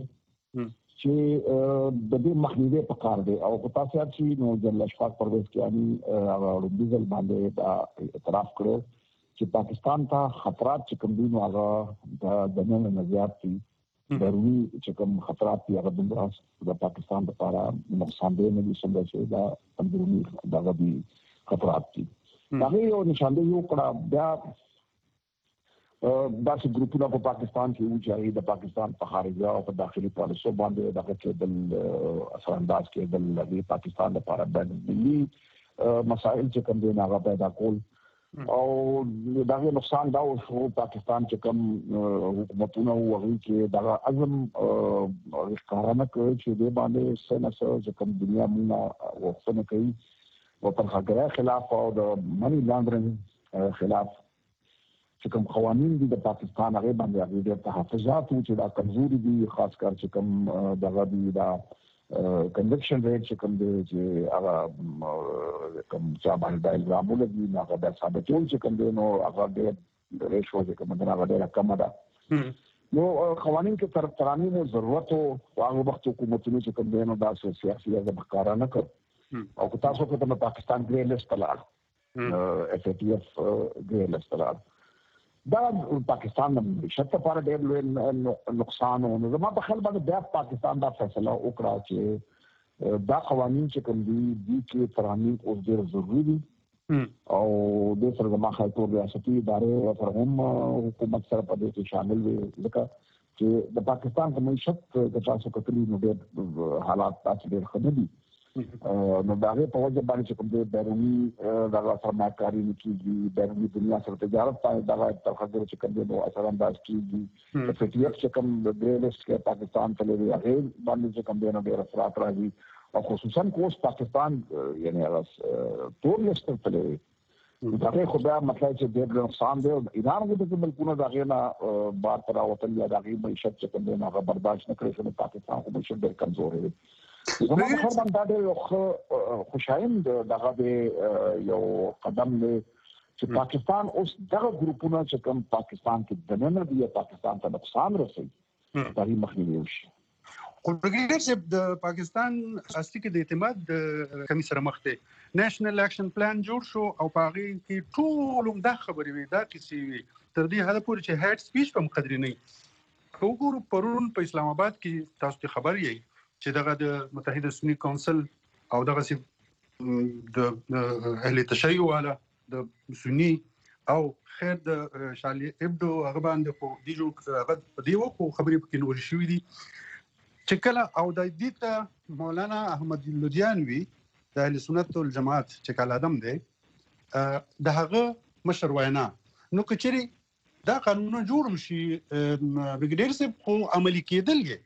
چې د دې مخنیوی پکار دی، او خو تاسو یاد شي نو جنرال اشفاق پرویز کیاني هغه لومړي ځل باندې دا اعتراف کړی چې پاکستان ته خطرات چې کوم دي نو هغه د دننه نه زیات دي، دروني چې کوم خطرات دي هغه دومره د پاکستان لپاره نقصاندې نه دي څنګه چې دا اندروني دغه دي خطرات دي. هغې یو نشاندهي وکړه. بیا داسې ګروپونه په پاکستان کې وو چې هغې د پاکستان په خارجه او په داخلي پالیسو باندې دغه کېدل، اثرانداز کېدل، هغې پاکستان لپاره بین المللي مسایل چې کوم دي هغه پیدا کول، او د هغې نقصان دا وشو پاکستان چې کوم حکومتونه وو هغوی کې دغه عزم ښکاره نه کړی چې دې باندې څه نه څه چې کوم دنیا مونږ غوښتنه کوي و ترهګرۍ خلاف او د منی لانډرنګ خلاف چې کوم قوانین دي د پاکستان هغې باندې هغې ډېر تحفظات وو چې دا کمزوري دي، خاص کر چې کوم دغه دي دا کنوکشن ریټ چې کوم دی چې هغه کوم چا باندې دا الزامونه دي نو هغه د ثابتول چې کوم دی نو هغه ډېر ریشو چې کوم دی هغه ډېره کمه ده. نو قوانین کې طرف ترانې مو ضرورت و، هغه وخت حکومتونو چې کوم دی نو داسې سیاسي عزم ښکاره نه کړ، او که تاسو کتل نو پاکستان ګرې لسټ ته لاړ، ایف اے ټي ایف ګرې لسټ ته لاړ. دا پاکستان د معیشت لپاره ډېر لوی نقصان و. نو زما په خیال باندې بیا پاکستان دا فیصله وکړه چې دا قوانین چې کوم دي دي کې ترامیم اوس ډېر ضروري دي او د سره زما خیال ټول ریاستي ادارې سره هم حکومت سره په دې کې شامل وي ځکه چې د پاکستان د معیشت د تاسو کتلي نو ډېر حالات تاسو ډېر ښه نه دي. نو دا هغه په وجه باندې چې کوم دې بیروني دغه سرمایه‌کاري نه کیږي، بیروني دنیا سره تجارت پای دغه تخدر چې کوم دې نو اثر انداز کیږي. اف ټي اف چې کوم د لیست کې پاکستان ته لري هغه باندې چې کوم دې نو ډېر اثرات راځي او خصوصا کوس پاکستان یعنی هغه ټول لیست ته لري. دا خو بیا مطلب چې ډېر نقصان دی. ایران کې د ملکونو دغه نه بار پر اوتل یا دغه معیشت چې کوم دې هغه برداشت نه کړی شو. پاکستان خو معیشت ډېر کمزور دی. زما په خبر باندې دا ډېر خوشایند دغه یو قدم دی چې پاکستان اوس دغه ګروپونه چې کوم پاکستان کې دننه دی پاکستان ته نقصان رسوي دا یې مخنیوي وشي. خو صاحب د پاکستان اصلي کې د اعتماد کمی سره مخ دی. نېشنل اکشن پلان جوړ شو او په هغه کې ټول دا خبرې وي دا کیسې وي تر دې حد پورې چې هیډ سپیچ هم قدرې نه وي. وګورو پرون په اسلام آباد کې تاسو ته خبر یې چې دغه د متحده سنی کونسل او دغه سي د اهل تشیع والا د سنی او خیر د شالي ابدو هغه باندې خو دی جوړ هغه دی وو خبرې پکې نور شوې دي چې کله او د دې ته مولانا احمد لودیانوي د اهل سنت والجماعت چې کله ادم دی د هغه مشر وینا نو کچري دا قانون جوړ شي بګډیر سه خو عملي کېدل یې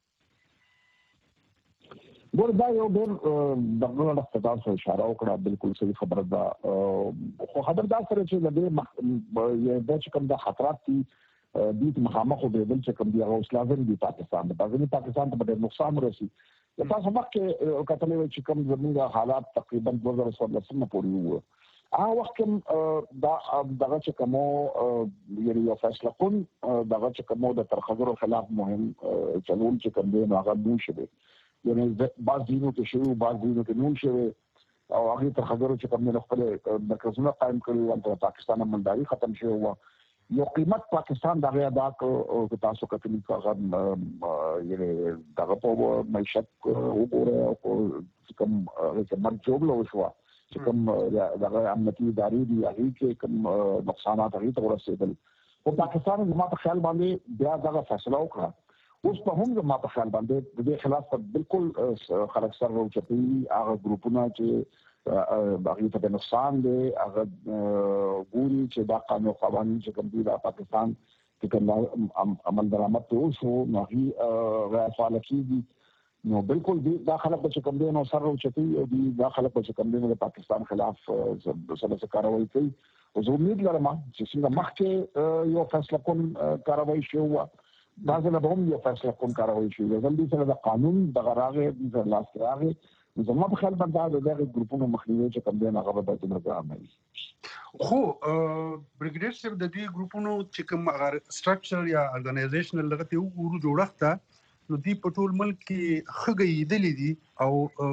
ګور دا یو ډېر دغه د تاسو اشاره وکړه بالکل صحیح خبره ده. خو خبردار سره چې د دې د کوم د خطرات دي د مخامخ او د بل چې کوم دی هغه اسلام دی پاکستان د بازني پاکستان ته ډېر نقصان ورسي. د تاسو مخکې کتلې چې کوم زموږ حالات تقریبا دوه زره څوارلس پورې وو. هغه وخت دا دغه چې کوم یعنی یو فیصله کون دغه چې کوم د ترخزر خلاف مهم چلول چې کوم دی هغه نو شوه. یعنی بعض دینو کې شروع بعض دینو کې نون شوه او هغه ته خبرو چې کوم نه خپل مرکزونه قائم کړی او د پاکستان مالداري ختم شوه و. یو قیمت پاکستان دغه ادا کو تاسو کتلی هغه یعنی دغه په معیشت وګوره او کوم چې مرجوب له شو چې کوم دغه امنیتي ادارې دی هغه کې کوم نقصانات هغه ته ورسېدل. او پاکستان زما په خیال باندې بیا دغه فیصله وکړه. اوس په هم زما په خیال باندې د دې خلاف بالکل خلک سره وچتي هغه ګروپونه چې باغی ته نقصان دی هغه ګوري چې دا قانون قوانين چې کوم دي د پاکستان کې کوم عمل درآمد ته شو نو هي غیر فعال کیږي. نو بالکل دی دا خلک چې کوم دي نو سره وچتي او دی دا خلک چې کوم دي د پاکستان خلاف سره کاروایی کوي. او زه امید لرم چې څنګه مخکې یو فیصله کوم کاروایی شو دا ځل به هم یو فیصله کوم کاروایی شي. جلدی سره د قانون د غراغه د لاس راغی زموږ په خیال باندې د دغه ګروپونو مخنیوي چې کوم دی هغه به د نظام وي. خو بریګیډیر صاحب د دې ګروپونو چې کوم سټرکچر یا ارګنایزیشنل لغت یو ورو جوړښت نو دی په ټول ملک کې خګې دي دي او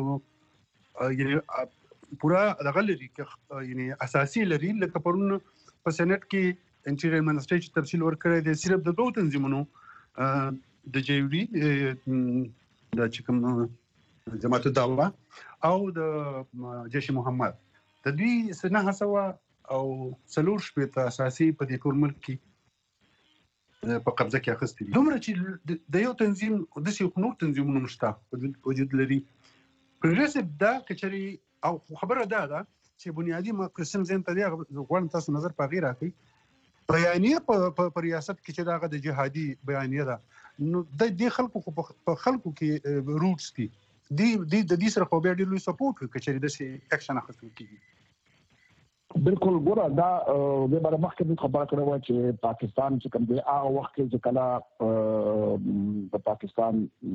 یعنی پورا دغه لري یعنی اساسي لري لکه پرون په سېنات کې انټیریور منسټر چې تفصیل ورکړی دی صرف د دوه تنظیمونو د جیوري د چې کوم جماعت الدعوه او د جيش محمد د دوی سنه هڅه او څلور شپې ته اساسي په دې ټول ملک کې په قبضه کې اخیستي دي. دومره چې د یو تنظیم د سیو نور تنظیمونو مشته وجود لري. پروګرسیو دا کچري او خبره ده دا چې بنیادی مقصد زين ته دی غوړم تاسو نظر په غیر راکړي بیانیه په ریاست کې چې داغه د جهادي بیانیه ده نو د دې خلکو په خلکو کې روټس دي د دې سره خو به ډېر لوی سپورټ کوي چې د سي اکشن اخیستل کیږي. بالکل ګوره دا د بار مخکې خبره کړو چې پاکستان چې کوم دی هغه وخت کې چې کله د پاکستان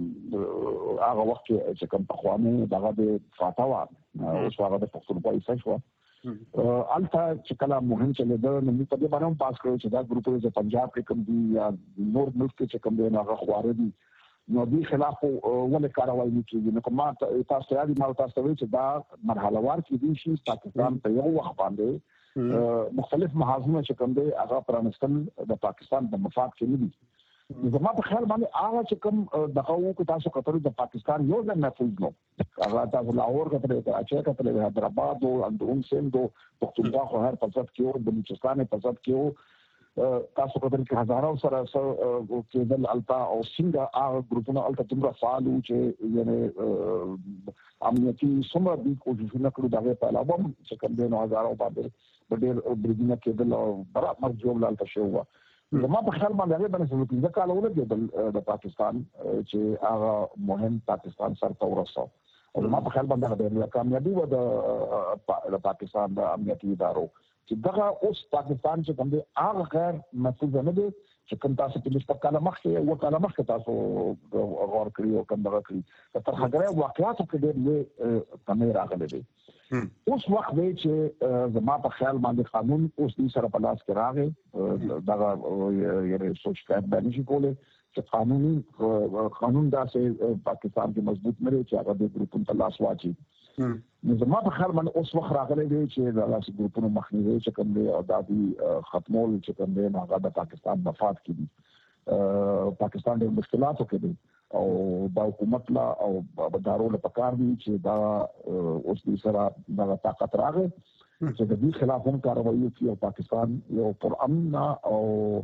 هغه وخت چې کوم په خوانه دغه د فاتوا او هغه د پښتونخوا یې شو الته چې کله مهم چلے دا نو په دې باندې پاس کړو چې دا ګروپونه چې پنجاب کې کوم دي یا نور ملک کې چې کوم دی هغه خواره دي نو دې خلاف ولې کاروایی نه کیږي. نو کومه تاسو یادي ما تاسو وایي چې دا مرحله وار کې دي چې پاکستان په یو وخت باندې مختلف محاذونه چې کوم دي هغه پرانستل د پاکستان د مفاد کې نه دي. زما په خیال باندې هغه چې کوم دغه وو تاسو کتل د پاکستان یو ځل محفوظ نو هغه تاسو لاهور کتل کراچي کتل حیدرآباد او اندرون سند او پختونخوا خو هر پسات کې او بلوچستان پسات کې او تاسو کتل کې هزارو سره سره کېدل التا او څنګه هغه ګروپونه التا تمره فعال وو چې یعنی امنیتي سمره دي کوششونه کړو دغه په علاوه چې کوم دي نو هزارو باندې ډېر برګینه کېدل او برابر جوړ لالته شو. زما په خیال باندې هغه باندې څه ځکه کال ولګېدل د پاکستان چې هغه مهم پاکستان سره تورسو او زما په خیال باندې هغه د کامیابی و د پاکستان د امنیتي ادارو چې دغه اوس پاکستان چې کوم دی هغه غیر محفوظ نه دی چې کوم تاسو په لږ په کاله مخکې او کاله مخکې تاسو غور کړی او کوم دغه کړی تر هغه واقعیاتو کې ډېر کمی راغلی دی. اوس وخت دی چې زما په خیال باندې قانون اوس دې سره په لاس کې راغی دغه یې سوچ کړه باندې چې کوله چې قانوني قانون داسې پاکستان کې مضبوط نه لري چې هغه د ګروپونو په لاس واچي. نو زما په خیال باندې اوس وخت راغلی دی چې د لاس ګروپونو مخنیوي چې کوم دی او د دې ختمول چې کوم دی هغه د پاکستان مفاد کې دي. پاکستان د مشکلاتو کې دی او د حکومت لا او دارو له پکار دي چې دا اوس دې سره د طاقت راغی چې د دې خلاف هم کاروایی وکړي او پاکستان یو پر امن او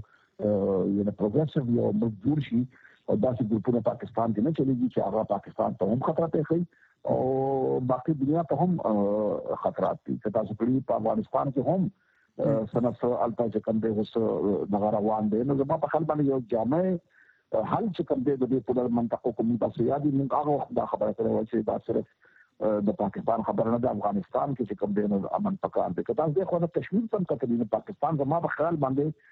یو پروګرسیو یو ملک جوړ شي او داسې ګروپونه پاکستان کې نه چلیږي چې هغه پاکستان ته هم خطر پیښوي او باقي دنیا ته هم خطرات دي. چې تاسو کړي په افغانستان کې هم سنت التا چې کوم دی اوس دغه روان دی. نو زما په خیال باندې یو جامع حل چې کوم دی د دې په منطقو کې موږ تاسو یادې موږ هغه وخت دا خبره کړې چې دا صرف د پاکستان خبره نه د افغانستان کې چې کوم دی نو امن پکار دی. که تاسو د خو د کشمیر څخه کتلی نه پاکستان زما په خیال باندې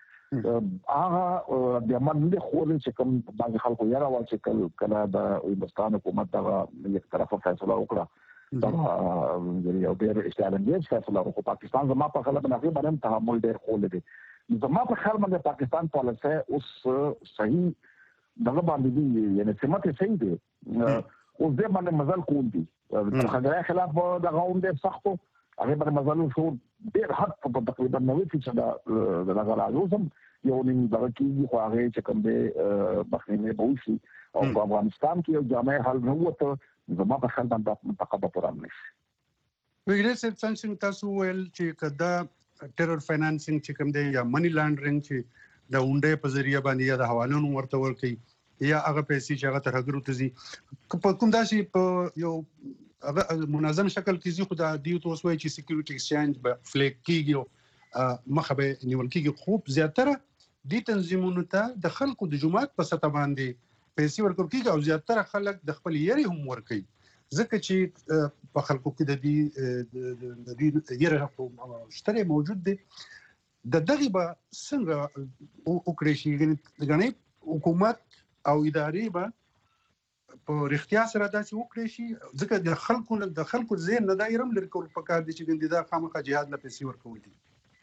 هغه د امن نه خولې چې کوم بعض خلکو یې راوړل چې کله د هندستان حکومت دغه یک طرفه فیصله وکړه دا یو ډېر استعلامیت فیصله وکړه. پاکستان زما په خیال باندې باندې تحمل ډېر خولې دی. زما په خیال باندې پاکستان پالیسي اوس صحیح دغه باندې دی یعنی سمت صحیح دی اوس دې باندې مزل کول دي د خبره خلاف دغه هم ډېر سختو هغه باندې مزل شو ډېر حد په تقریبا نوي فیصد د دغه راځم یو نیم دغه کې خو هغه چې کوم دی مخنیوي به وشي او په افغانستان کې یو جامع حل نه وته زما په خیال باندې منطقه به پرام نشي. ویګریس څنګه تاسو ویل چې کدا ټیرر فاینانسینګ چې کوم دی یا منی لانډرینګ چې د اونډې په ذریعہ باندې یا د حوالونو ورته ورکړي یا هغه پیسې چې هغه تر هغه ته ځي په کوم داسې په یو هغه منظم شکل کې ځي خو دا دیو توس وایي چې سکیورټي ایکسچینج به فلیک کیږي او مخه به نیول کیږي. خو زیاتره دې تنظیمونو ته د خلکو د جماعت په سطح باندې پیسې ورکول کیږي او زیاتره خلک د خپل یری هم ورکوي ځکه چې په خلکو کې د دې د دې یری شتره موجود دی. د دغه به څنګه وکړي شي غني حکومت او ادارې به په اړتیا سره داسې وکړي شي ځکه د خلکو د خلکو ذهن نه دایرم لري کول پکار دي چې د دا خامخا جهاد نه پیسې ورکول دي.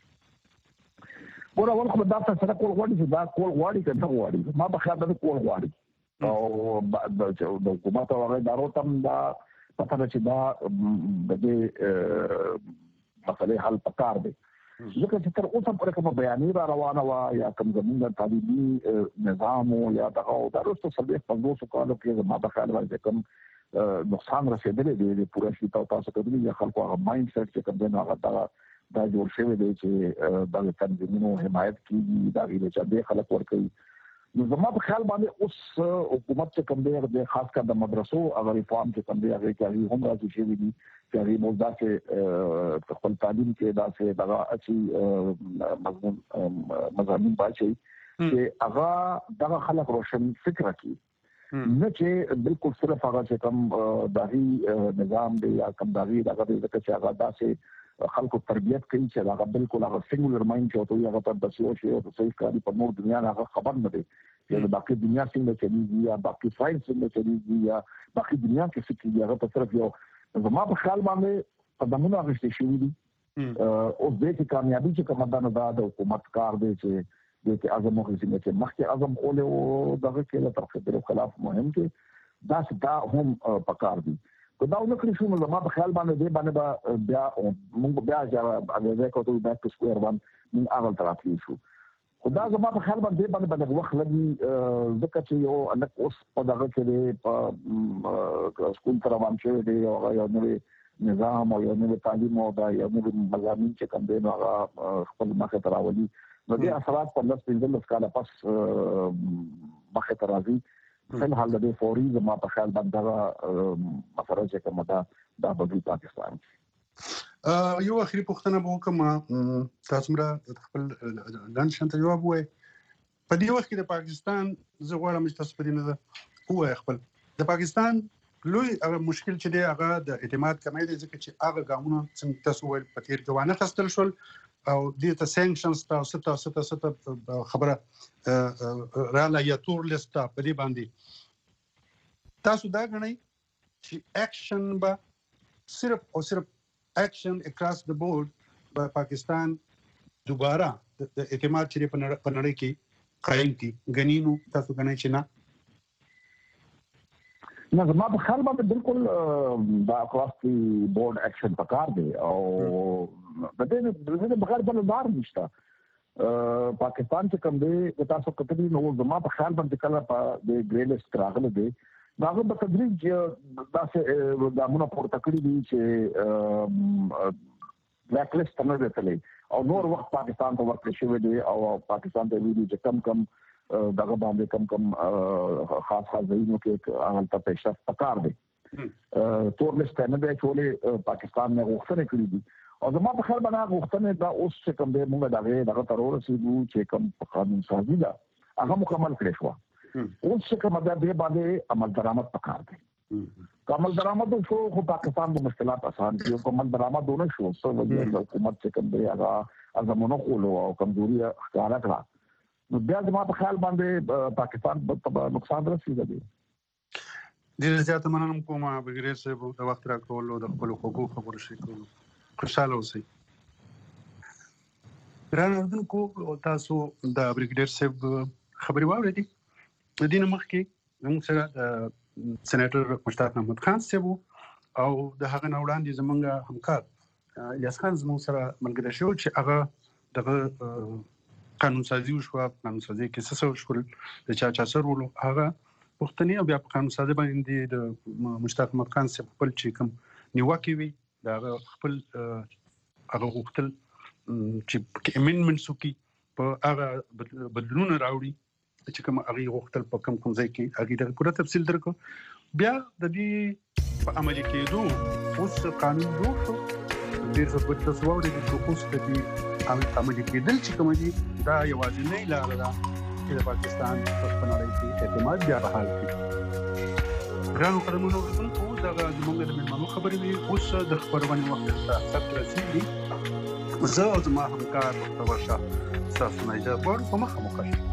ګوره ول خو دا څه کول غواړي چې دا کول غواړي که څه غواړي ما به خیال دا کول غواړي او د حکومت او هغه ادارو ته دا پته ده چې دا د دې مسلې حل پکار دی ځکه چې تر اوسه پورې کوم بیانې را روانه وه یا کوم زموږ تعلیمي نظام یا دغه دا وروسته څلوېښت پنځوسو کالو کې زما په خیال باندې کوم نقصان رسېدلی دی د پوره شي تاسو کتلي یا خلکو هغه مایند سیټ چې کوم دی نو هغه دغه دا جوړ شوی دی چې دغه تنظیمونو حمایت کېږي د هغې چې دې خلک ورکوي. نو زما په خیال باندې اوس حکومت چې کوم دی د خاص کر د مدرسو هغه ریفارم چې کوم دی هغې کې هغې هم راځي شوي دي چې هغې موږ داسې خپل تعلیم کې داسې دغه اچي مضمون مضامین باچوي چې هغه دغه خلک روشن فکره کړي نه چې بالکل صرف هغه چې کوم د هغې نظام دی یا کوم د هغې دغه دی ځکه چې هغه داسې خلکو تربیت کوي چې هغه بالکل هغه سنګولر مایند چې ورته وایي هغه ته داسې وشي او صحیح کاري په نور دنیا نه هغه خبر نه دی چې د باقي دنیا څنګه چلیږي یا باقي ساینس څنګه چلیږي یا باقي دنیا کې څه کېږي هغه په صرف یو زما په خیال باندې قدمونه اخیستل شوي دي. اوس دې کې کامیابي چې کومه ده نو دا د حکومت کار دی چې دې کې اعظم څنګه چې مخکې اعظم خولې او دغه کې له ترخیص خلاف مهم کې دا دا هم پکار دي. دا نو کړی شو نو ما په خیال باندې دې باندې بیا موږ بیا هغه ځای کوو بیک ټو سکوير وان موږ هغه طرف شو خدا زما په خیال باندې باندې باندې وخت لګي ځکه چې یو الک اوس په دغه کې په سکول تر روان شوی دی او یو نوې نظام او یو نوې تعلیم او دا یو نوې مضامین چې کوم دی نو هغه خپل مخه ته راولي نو دې اثرات په لس پنځلس کاله پس مخه ته راځي په حال د فوري زما په خیال باندې مسره چې کومه دا د بدوی پاکستان یو اخري پوښتنه به وکم تاسو مړه خپل لاندې شانته جواب وای په دې وخت کې د پاکستان زه غواړم چې تاسو په دې نه وای خپل د پاکستان لوی هغه مشکل چې دی هغه د اعتماد کمی دی ځکه چې هغه ګامونه څنګه تاسو ویل په تیر کې وانه خستل شول او دې ته سانکشنز تاسو تاسو تاسو خبره رااله یا تور لیست په دې باندې تاسو دا غنئ چې اکشن به صرف او صرف اکشن اکراس د بورډ په پاکستان دوباره د اعتماد چې په نړۍ کې قائم کی غنینو تاسو غنئ چې نه نه زما په خیال باندې بالکل دا اکراس دی بورډ اکشن پکار دی او د دې د بغیر بل لار نشته پاکستان چې کوم دی تاسو کتلی نو زما په خیال باندې کله په د ګری لیست راغله دی داغه په تدریج داسې دامونه پورته کړی دي چې بلیک لیست نه راځي او نور وخت پاکستان ته ورکړی شوی دی او پاکستان ته ویلي چې کم کم دغه باندې کم کم خاص خاص ځایونو کې هغه ته پیشرفت پکار دی تور لیست نه دی چې پاکستان نه غوښتنه کړې دي او زما په خیال باندې غوښتنه دا اوس چې کوم دی موږ دغه دغه تر ورسېدو چې کوم قانون سازي ده هغه مکمل کړی شو اوس چې کوم دا به باندې عمل درآمد پکار دی عمل درآمد شو خو پاکستان د مشکلات آسان دي او عمل درآمد ونه شو څو وجه د حکومت چې کوم دی هغه ازمنه کولو او کمزوري ښکارا کړه نو بیا زما په خیال باندې پاکستان په نقصان رسیدلی ډېر زیات مننه کوم بغیر صاحب د وخت راکول او د خپل حقوقو خبرو شي کول خوشاله اوسئ رانه کو تاسو د بریګیډر صاحب خبري واورېدي د دې مخکې موږ سره سېنیټر مشتاق محمد خان صاحب او د هغه نه وړاندې زمونږ همکار الیاس خان زموږ سره ملګری شو چې هغه دغه قانون سازي وشو قانون سازي کې څه څه وشول د چا چا سره ولو هغه پښتني او بیا په قانون سازي باندې د مشتاق محمد خان صاحب خپل چې کوم نیوکه وي دا خپل هغه وختل چې امندمنټس وکي په هغه بدلونه راوړي چې کوم هغه وختل په کوم کوم ځای کې هغه د پوره تفصیل درکو بیا د دې په عملي کېدو اوس قانون جوړ شو ډېر څه په تاسو واوري چې اوس د دې عملي کېدل چې کوم دي دا یوازینۍ لار ده چې د پاکستان په نړۍ کې اعتماد بیا بحال کړي ګرانو قدمونو ورسونکو دا زموږ د مېلمنو خبرې وي اوس د خبرونې وخت ته سخت رسېږي زه او زما همکار په ورشه ستاسو نه اجازه غواړو په مخه مو ښه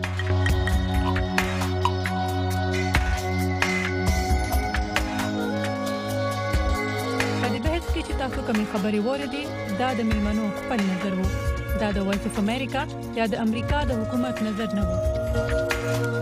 چې تاسو کومې خبرې وریدي دا د ملمنو خپل نظر وو دا د وایس اف امریکا یا د امریکا د حکومت نظر نه وو